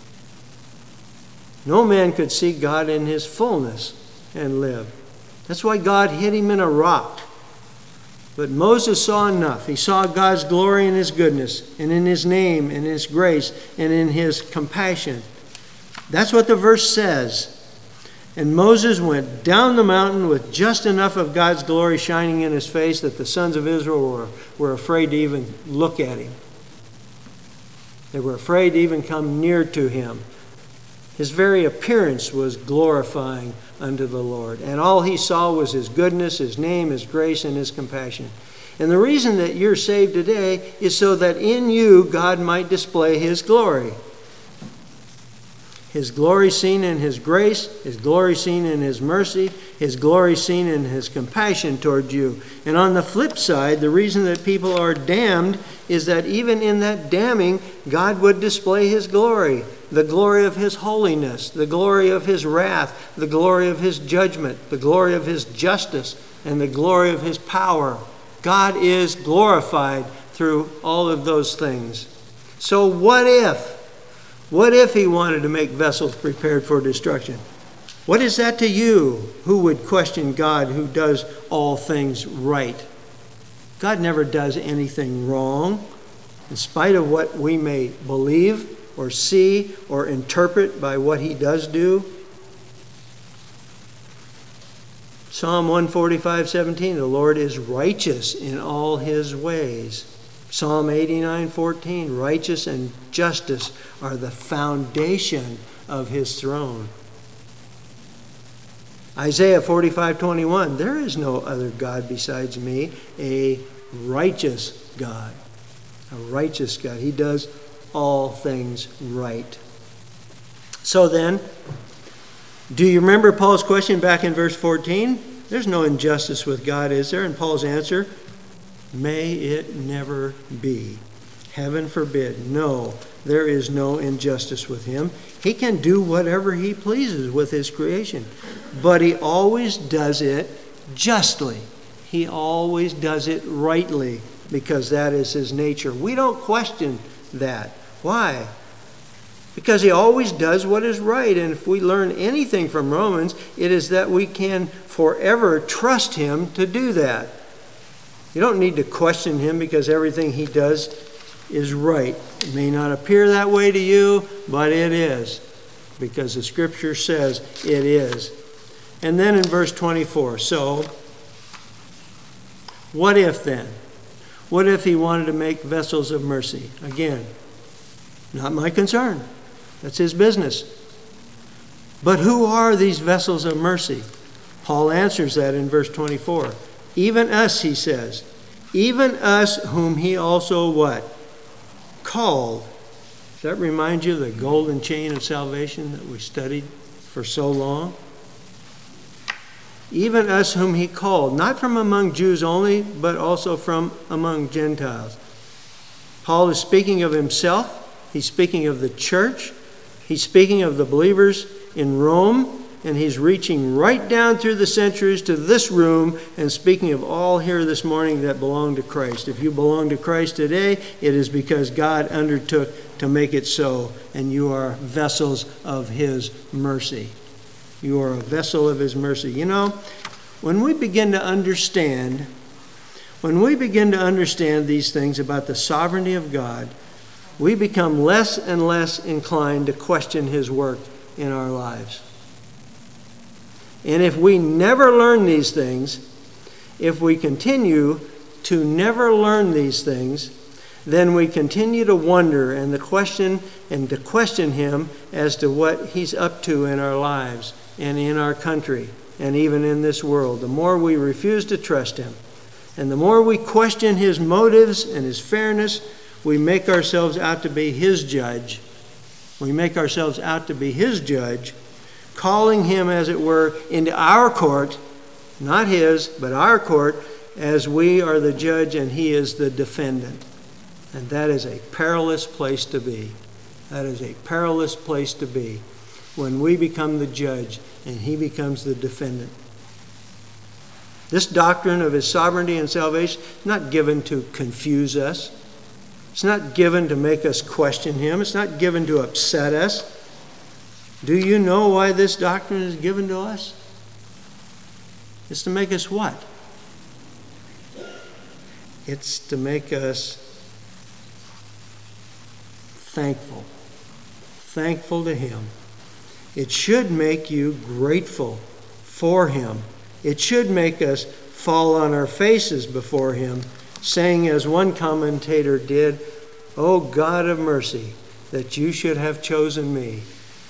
No man could see God in his fullness and live. That's why God hid him in a rock. But Moses saw enough. He saw God's glory and his goodness, and in his name, and his grace, and in his compassion. That's what the verse says. And Moses went down the mountain with just enough of God's glory shining in his face that the sons of Israel were, were afraid to even look at him. They were afraid to even come near to him. His very appearance was glorifying unto the Lord. And all he saw was his goodness, his name, his grace, and his compassion. And the reason that you're saved today is so that in you God might display his glory. His glory seen in His grace, His glory seen in His mercy, His glory seen in His compassion toward you. And on the flip side, the reason that people are damned is that even in that damning, God would display His glory, the glory of His holiness, the glory of His wrath, the glory of His judgment, the glory of His justice, and the glory of His power. God is glorified through all of those things. So what if? What if He wanted to make vessels prepared for destruction? What is that to you who would question God who does all things right? God never does anything wrong. In spite of what we may believe or see or interpret by what He does do. Psalm one forty-five, seventeen, the Lord is righteous in all His ways. Psalm eighty-nine, fourteen, righteous and justice are the foundation of His throne. Isaiah forty-five, twenty-one, there is no other God besides me, a righteous God. A righteous God. He does all things right. So then, do you remember Paul's question back in verse fourteen? There's no injustice with God, is there? And Paul's answer, may it never be. Heaven forbid. No, there is no injustice with Him. He can do whatever He pleases with His creation. But He always does it justly. He always does it rightly, because that is His nature. We don't question that. Why? Because He always does what is right. And if we learn anything from Romans, it is that we can forever trust Him to do that. You don't need to question Him because everything He does is right. It may not appear that way to you, but it is, because the Scripture says it is. And then in verse twenty-four, so what if then? What if He wanted to make vessels of mercy? Again, not my concern. That's His business. But who are these vessels of mercy? Paul answers that in verse twenty-four. Even us, he says. Even us whom He also what? Called. Does that remind you of the golden chain of salvation that we studied for so long? Even us whom He called, not from among Jews only, but also from among Gentiles. Paul is speaking of himself. He's speaking of the church. He's speaking of the believers in Rome. And he's reaching right down through the centuries to this room and speaking of all here this morning that belong to Christ. If you belong to Christ today, it is because God undertook to make it so. And you are vessels of His mercy. You are a vessel of His mercy. You know, when we begin to understand, when we begin to understand these things about the sovereignty of God, we become less and less inclined to question His work in our lives. And if we never learn these things, if we continue to never learn these things, then we continue to wonder and to question and to question Him as to what He's up to in our lives and in our country and even in this world. The more we refuse to trust Him and the more we question His motives and His fairness, we make ourselves out to be His judge. We make ourselves out to be His judge, calling Him, as it were, into our court, not His, but our court, as we are the judge and He is the defendant. And that is a perilous place to be. That is a perilous place to be when we become the judge and He becomes the defendant. This doctrine of His sovereignty and salvation is not given to confuse us. It's not given to make us question Him. It's not given to upset us. Do you know why this doctrine is given to us? It's to make us what? It's to make us thankful. Thankful to Him. It should make you grateful for Him. It should make us fall on our faces before Him, saying, as one commentator did, "O God of mercy, that you should have chosen me."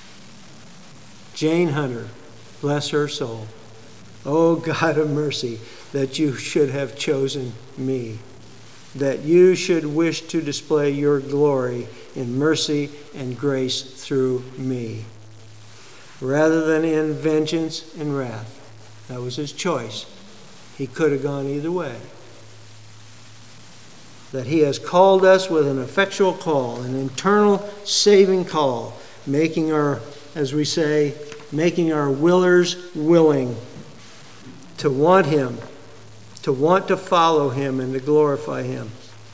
Jane Hunter, bless her soul. "O God of mercy, that you should have chosen me, that you should wish to display your glory in mercy and grace through me." rather than in vengeance and wrath. That was his choice. He could have gone either way. That he has called us with an effectual call, an internal saving call, making our, as we say, making our willers willing to want him, to want to follow him and to glorify him.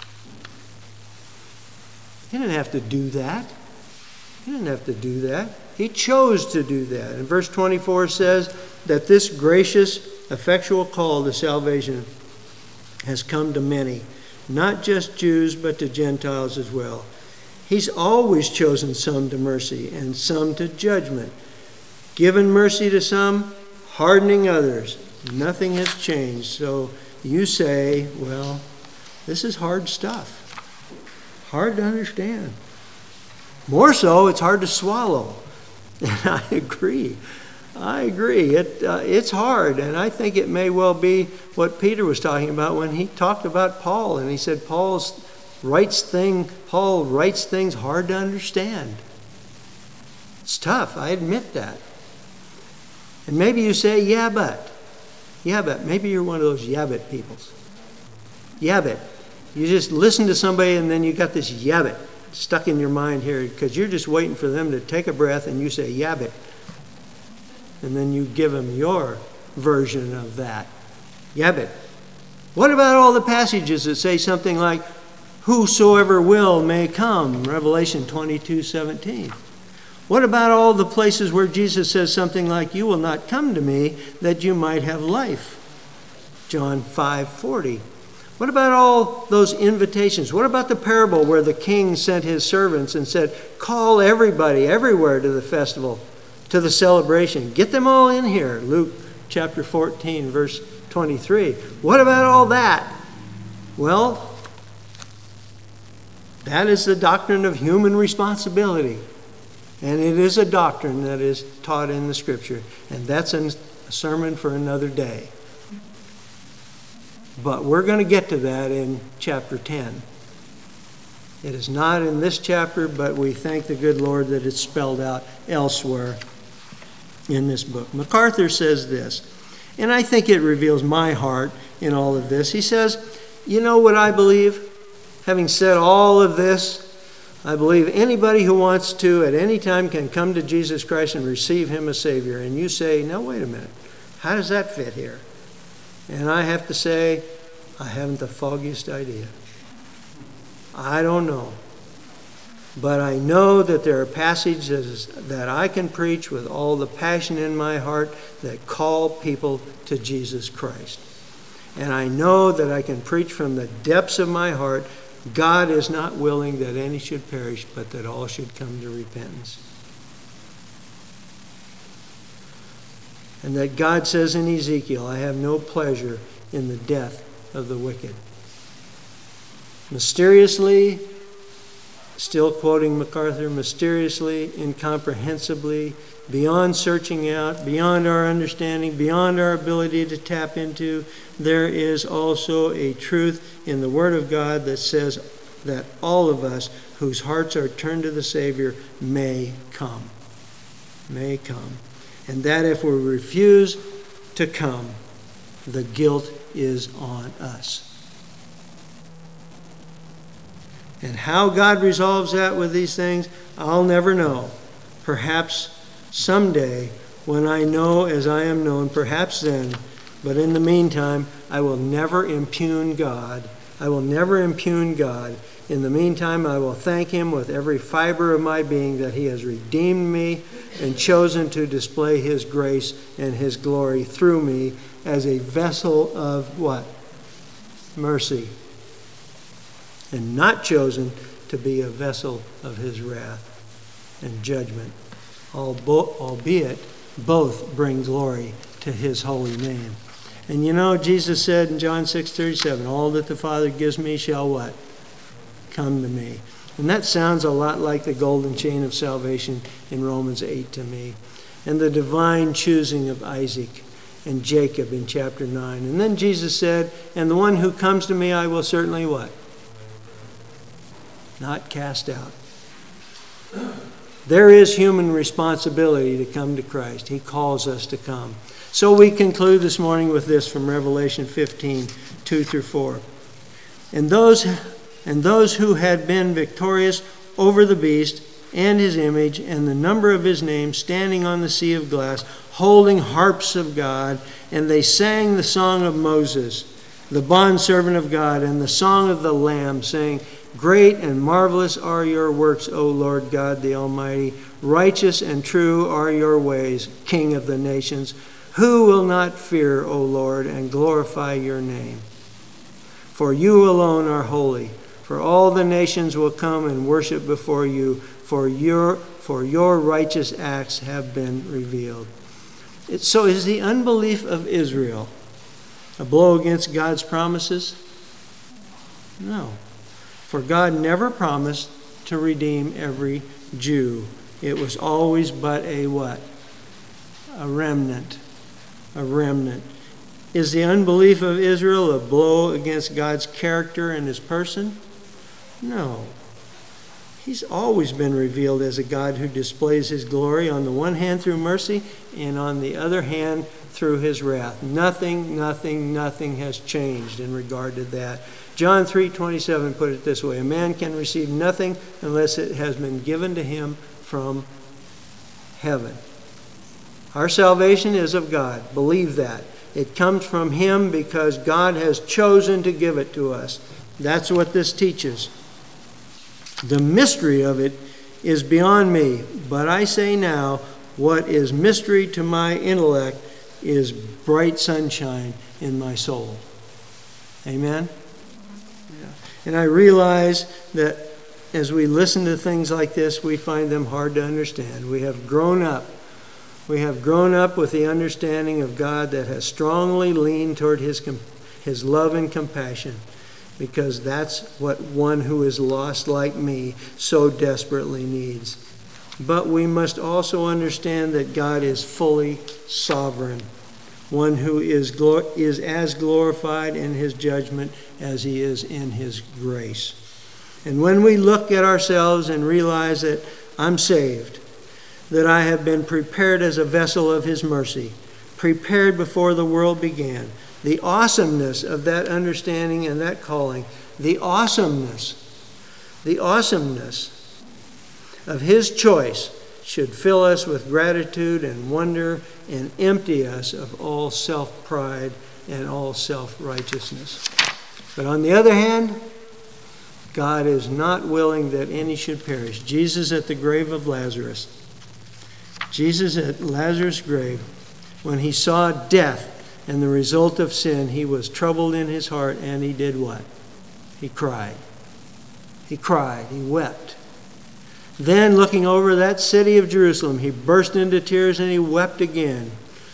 He didn't have to do that. He didn't have to do that. He chose to do that. And verse twenty-four says that this gracious, effectual call to salvation has come to many, not just Jews, but to Gentiles as well. He's always chosen some to mercy and some to judgment. Given mercy to some, hardening others. Nothing has changed. So you say, well, this is hard stuff. Hard to understand. More so, it's hard to swallow. And I agree. I agree. It uh, it's hard, and I think it may well be what Peter was talking about when he talked about Paul, and he said Paul's writes thing. Paul writes things hard to understand. It's tough. I admit that. And maybe you say, "Yeah, but, yeah, but." Maybe you're one of those "yeah, but" peoples. Yeah, but. You just listen to somebody, and then you got this "yeah, but" stuck in your mind here because you're just waiting for them to take a breath, and you say "yeah, but." And then you give them your version of that. Yeah, but what about all the passages that say something like, whosoever will may come, Revelation twenty-two seventeen? What about all the places where Jesus says something like, you will not come to me that you might have life, John five forty? What about all those invitations? What about the parable where the king sent his servants and said, call everybody everywhere to the festival, to the celebration. Get them all in here. Luke chapter fourteen, verse twenty-three. What about all that? Well, that is the doctrine of human responsibility. And it is a doctrine that is taught in the Scripture. And that's a sermon for another day. But we're going to get to that in chapter ten. It is not in this chapter, but we thank the good Lord that it's spelled out elsewhere in this book. MacArthur says this, and I think it reveals my heart in all of this. He says, you know what I believe? Having said all of this, I believe anybody who wants to at any time can come to Jesus Christ and receive him as Savior. And you say, no, wait a minute. How does that fit here? And I have to say, I haven't the foggiest idea. I don't know. But I know that there are passages that I can preach with all the passion in my heart that call people to Jesus Christ. And I know that I can preach from the depths of my heart, God is not willing that any should perish, but that all should come to repentance. And that God says in Ezekiel, I have no pleasure in the death of the wicked. Mysteriously, still quoting MacArthur, mysteriously, incomprehensibly, beyond searching out, beyond our understanding, beyond our ability to tap into, there is also a truth in the Word of God that says that all of us whose hearts are turned to the Savior may come. May come. And that if we refuse to come, the guilt is on us. And how God resolves that with these things, I'll never know. Perhaps someday, when I know as I am known, perhaps then. But in the meantime, I will never impugn God. I will never impugn God. In the meantime, I will thank him with every fiber of my being that he has redeemed me and chosen to display his grace and his glory through me as a vessel of what? Mercy. And not chosen to be a vessel of his wrath and judgment, albeit both bring glory to his holy name. And you know, Jesus said in John six thirty-seven, all that the Father gives me shall what? Come to me. And that sounds a lot like the golden chain of salvation in Romans eight to me. And the divine choosing of Isaac and Jacob in chapter nine. And then Jesus said, and the one who comes to me I will certainly what? Not cast out. There is human responsibility to come to Christ. He calls us to come. So we conclude this morning with this from Revelation fifteen, two through four. And those, and those who had been victorious over the beast and his image and the number of his name, standing on the sea of glass, holding harps of God, and they sang the song of Moses, the bondservant of God, and the song of the Lamb, saying, Great and marvelous are your works, O Lord God the Almighty. Righteous and true are your ways, King of the nations. Who will not fear, O Lord, and glorify your name? For you alone are holy. For all the nations will come and worship before you, for your, for your righteous acts have been revealed. It, so is the unbelief of Israel a blow against God's promises? No. For God never promised to redeem every Jew. It was always but a what? A remnant. A remnant. Is the unbelief of Israel a blow against God's character and his person? No. He's always been revealed as a God who displays his glory on the one hand through mercy and on the other hand through his wrath. Nothing, nothing, nothing has changed in regard to that. John three twenty-seven put it this way, a man can receive nothing unless it has been given to him from heaven. Our salvation is of God. Believe that. It comes from him because God has chosen to give it to us. That's what this teaches. The mystery of it is beyond me, but I say now, what is mystery to my intellect is bright sunshine in my soul. Amen? Yeah. And I realize that as we listen to things like this, we find them hard to understand. We have grown up. We have grown up with the understanding of God that has strongly leaned toward his, his love and compassion, because that's what one who is lost like me so desperately needs. But we must also understand that God is fully sovereign, one who is, glor- is as glorified in his judgment as he is in his grace. And when we look at ourselves and realize that I'm saved, that I have been prepared as a vessel of his mercy, prepared before the world began, the awesomeness of that understanding and that calling, the awesomeness, the awesomeness of his choice should fill us with gratitude and wonder and empty us of all self-pride and all self-righteousness. But on the other hand, God is not willing that any should perish. Jesus at the grave of Lazarus, Jesus at Lazarus' grave, when he saw death and the result of sin, he was troubled in his heart, and he did what? He cried. He cried. He wept. Then, looking over that city of Jerusalem, he burst into tears and he wept again.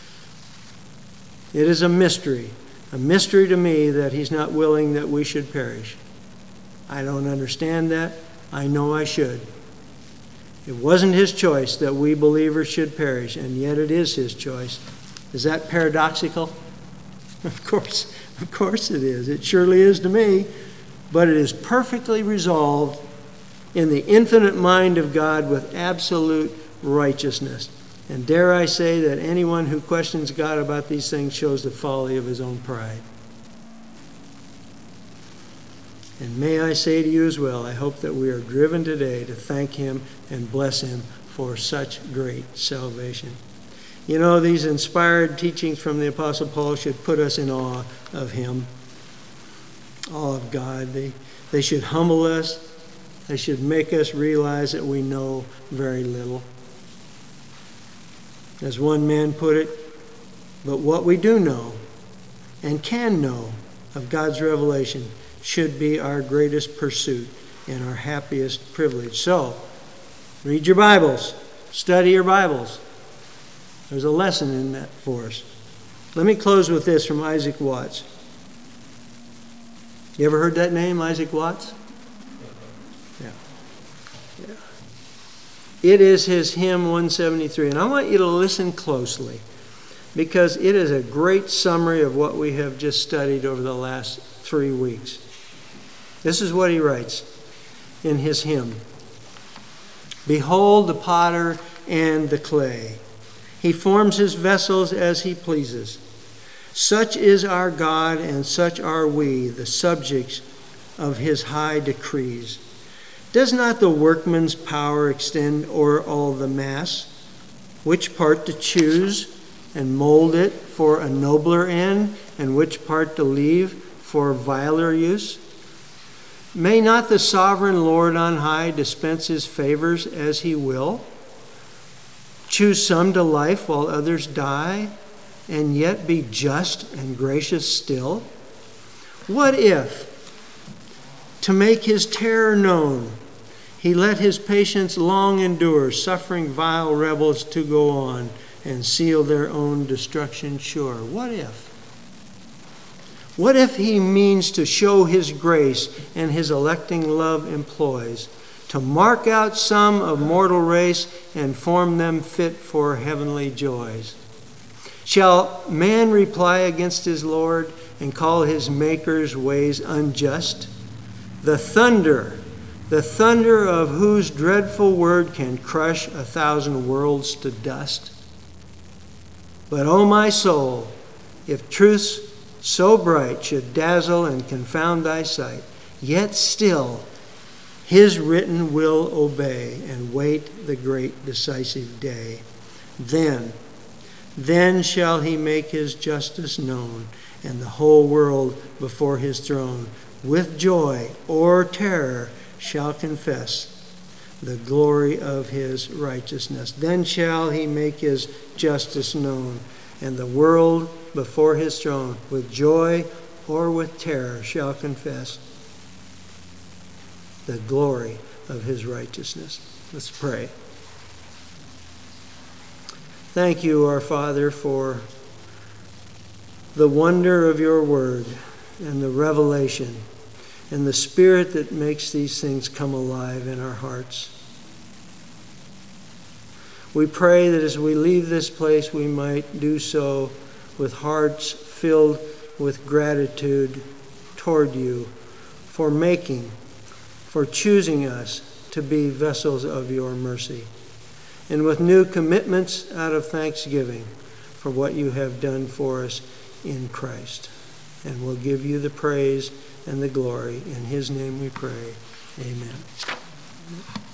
It is a mystery, a mystery to me that he's not willing that we should perish. I don't understand that. I know I should. It wasn't his choice that we believers should perish, and yet it is his choice. Is that paradoxical? Of course, of course it is. It surely is to me. But it is perfectly resolved in the infinite mind of God with absolute righteousness. And dare I say that anyone who questions God about these things shows the folly of his own pride. And may I say to you as well, I hope that we are driven today to thank him and bless him for such great salvation. You know, these inspired teachings from the Apostle Paul should put us in awe of him, awe of God. They, they should humble us. They should make us realize that we know very little. As one man put it, but what we do know and can know of God's revelation should be our greatest pursuit and our happiest privilege. So, read your Bibles. Study your Bibles. There's a lesson in that for us. Let me close with this from Isaac Watts. You ever heard that name, Isaac Watts? Yeah. Yeah. It is his hymn one seventy-three, and I want you to listen closely because it is a great summary of what we have just studied over the last three weeks. This is what he writes in his hymn. Behold the potter and the clay. He forms his vessels as he pleases. Such is our God, and such are we, the subjects of his high decrees. Does not the workman's power extend o'er all the mass? Which part to choose and mold it for a nobler end, and which part to leave for viler use? May not the sovereign Lord on high dispense his favors as he will? Choose some to life while others die, and yet be just and gracious still? What if, to make his terror known, he let his patience long endure, suffering vile rebels to go on and seal their own destruction sure? What if? What if he means to show his grace and his electing love employs, to mark out some of mortal race and form them fit for heavenly joys? Shall man reply against his Lord and call his Maker's ways unjust? The thunder, the thunder of whose dreadful word can crush a thousand worlds to dust? But, O my soul, if truths so bright should dazzle and confound thy sight, yet still his written will obey and wait the great decisive day. Then, then shall he make his justice known, and the whole world before his throne with joy or terror shall confess the glory of his righteousness. Then shall he make his justice known, and the world before his throne with joy or with terror shall confess the glory of his righteousness. Let's pray. Thank you, our Father, for the wonder of your word and the revelation and the Spirit that makes these things come alive in our hearts. We pray that as we leave this place, we might do so with hearts filled with gratitude toward you for making, for choosing us to be vessels of your mercy, and with new commitments out of thanksgiving for what you have done for us in Christ. And we'll give you the praise and the glory. In his name we pray. Amen.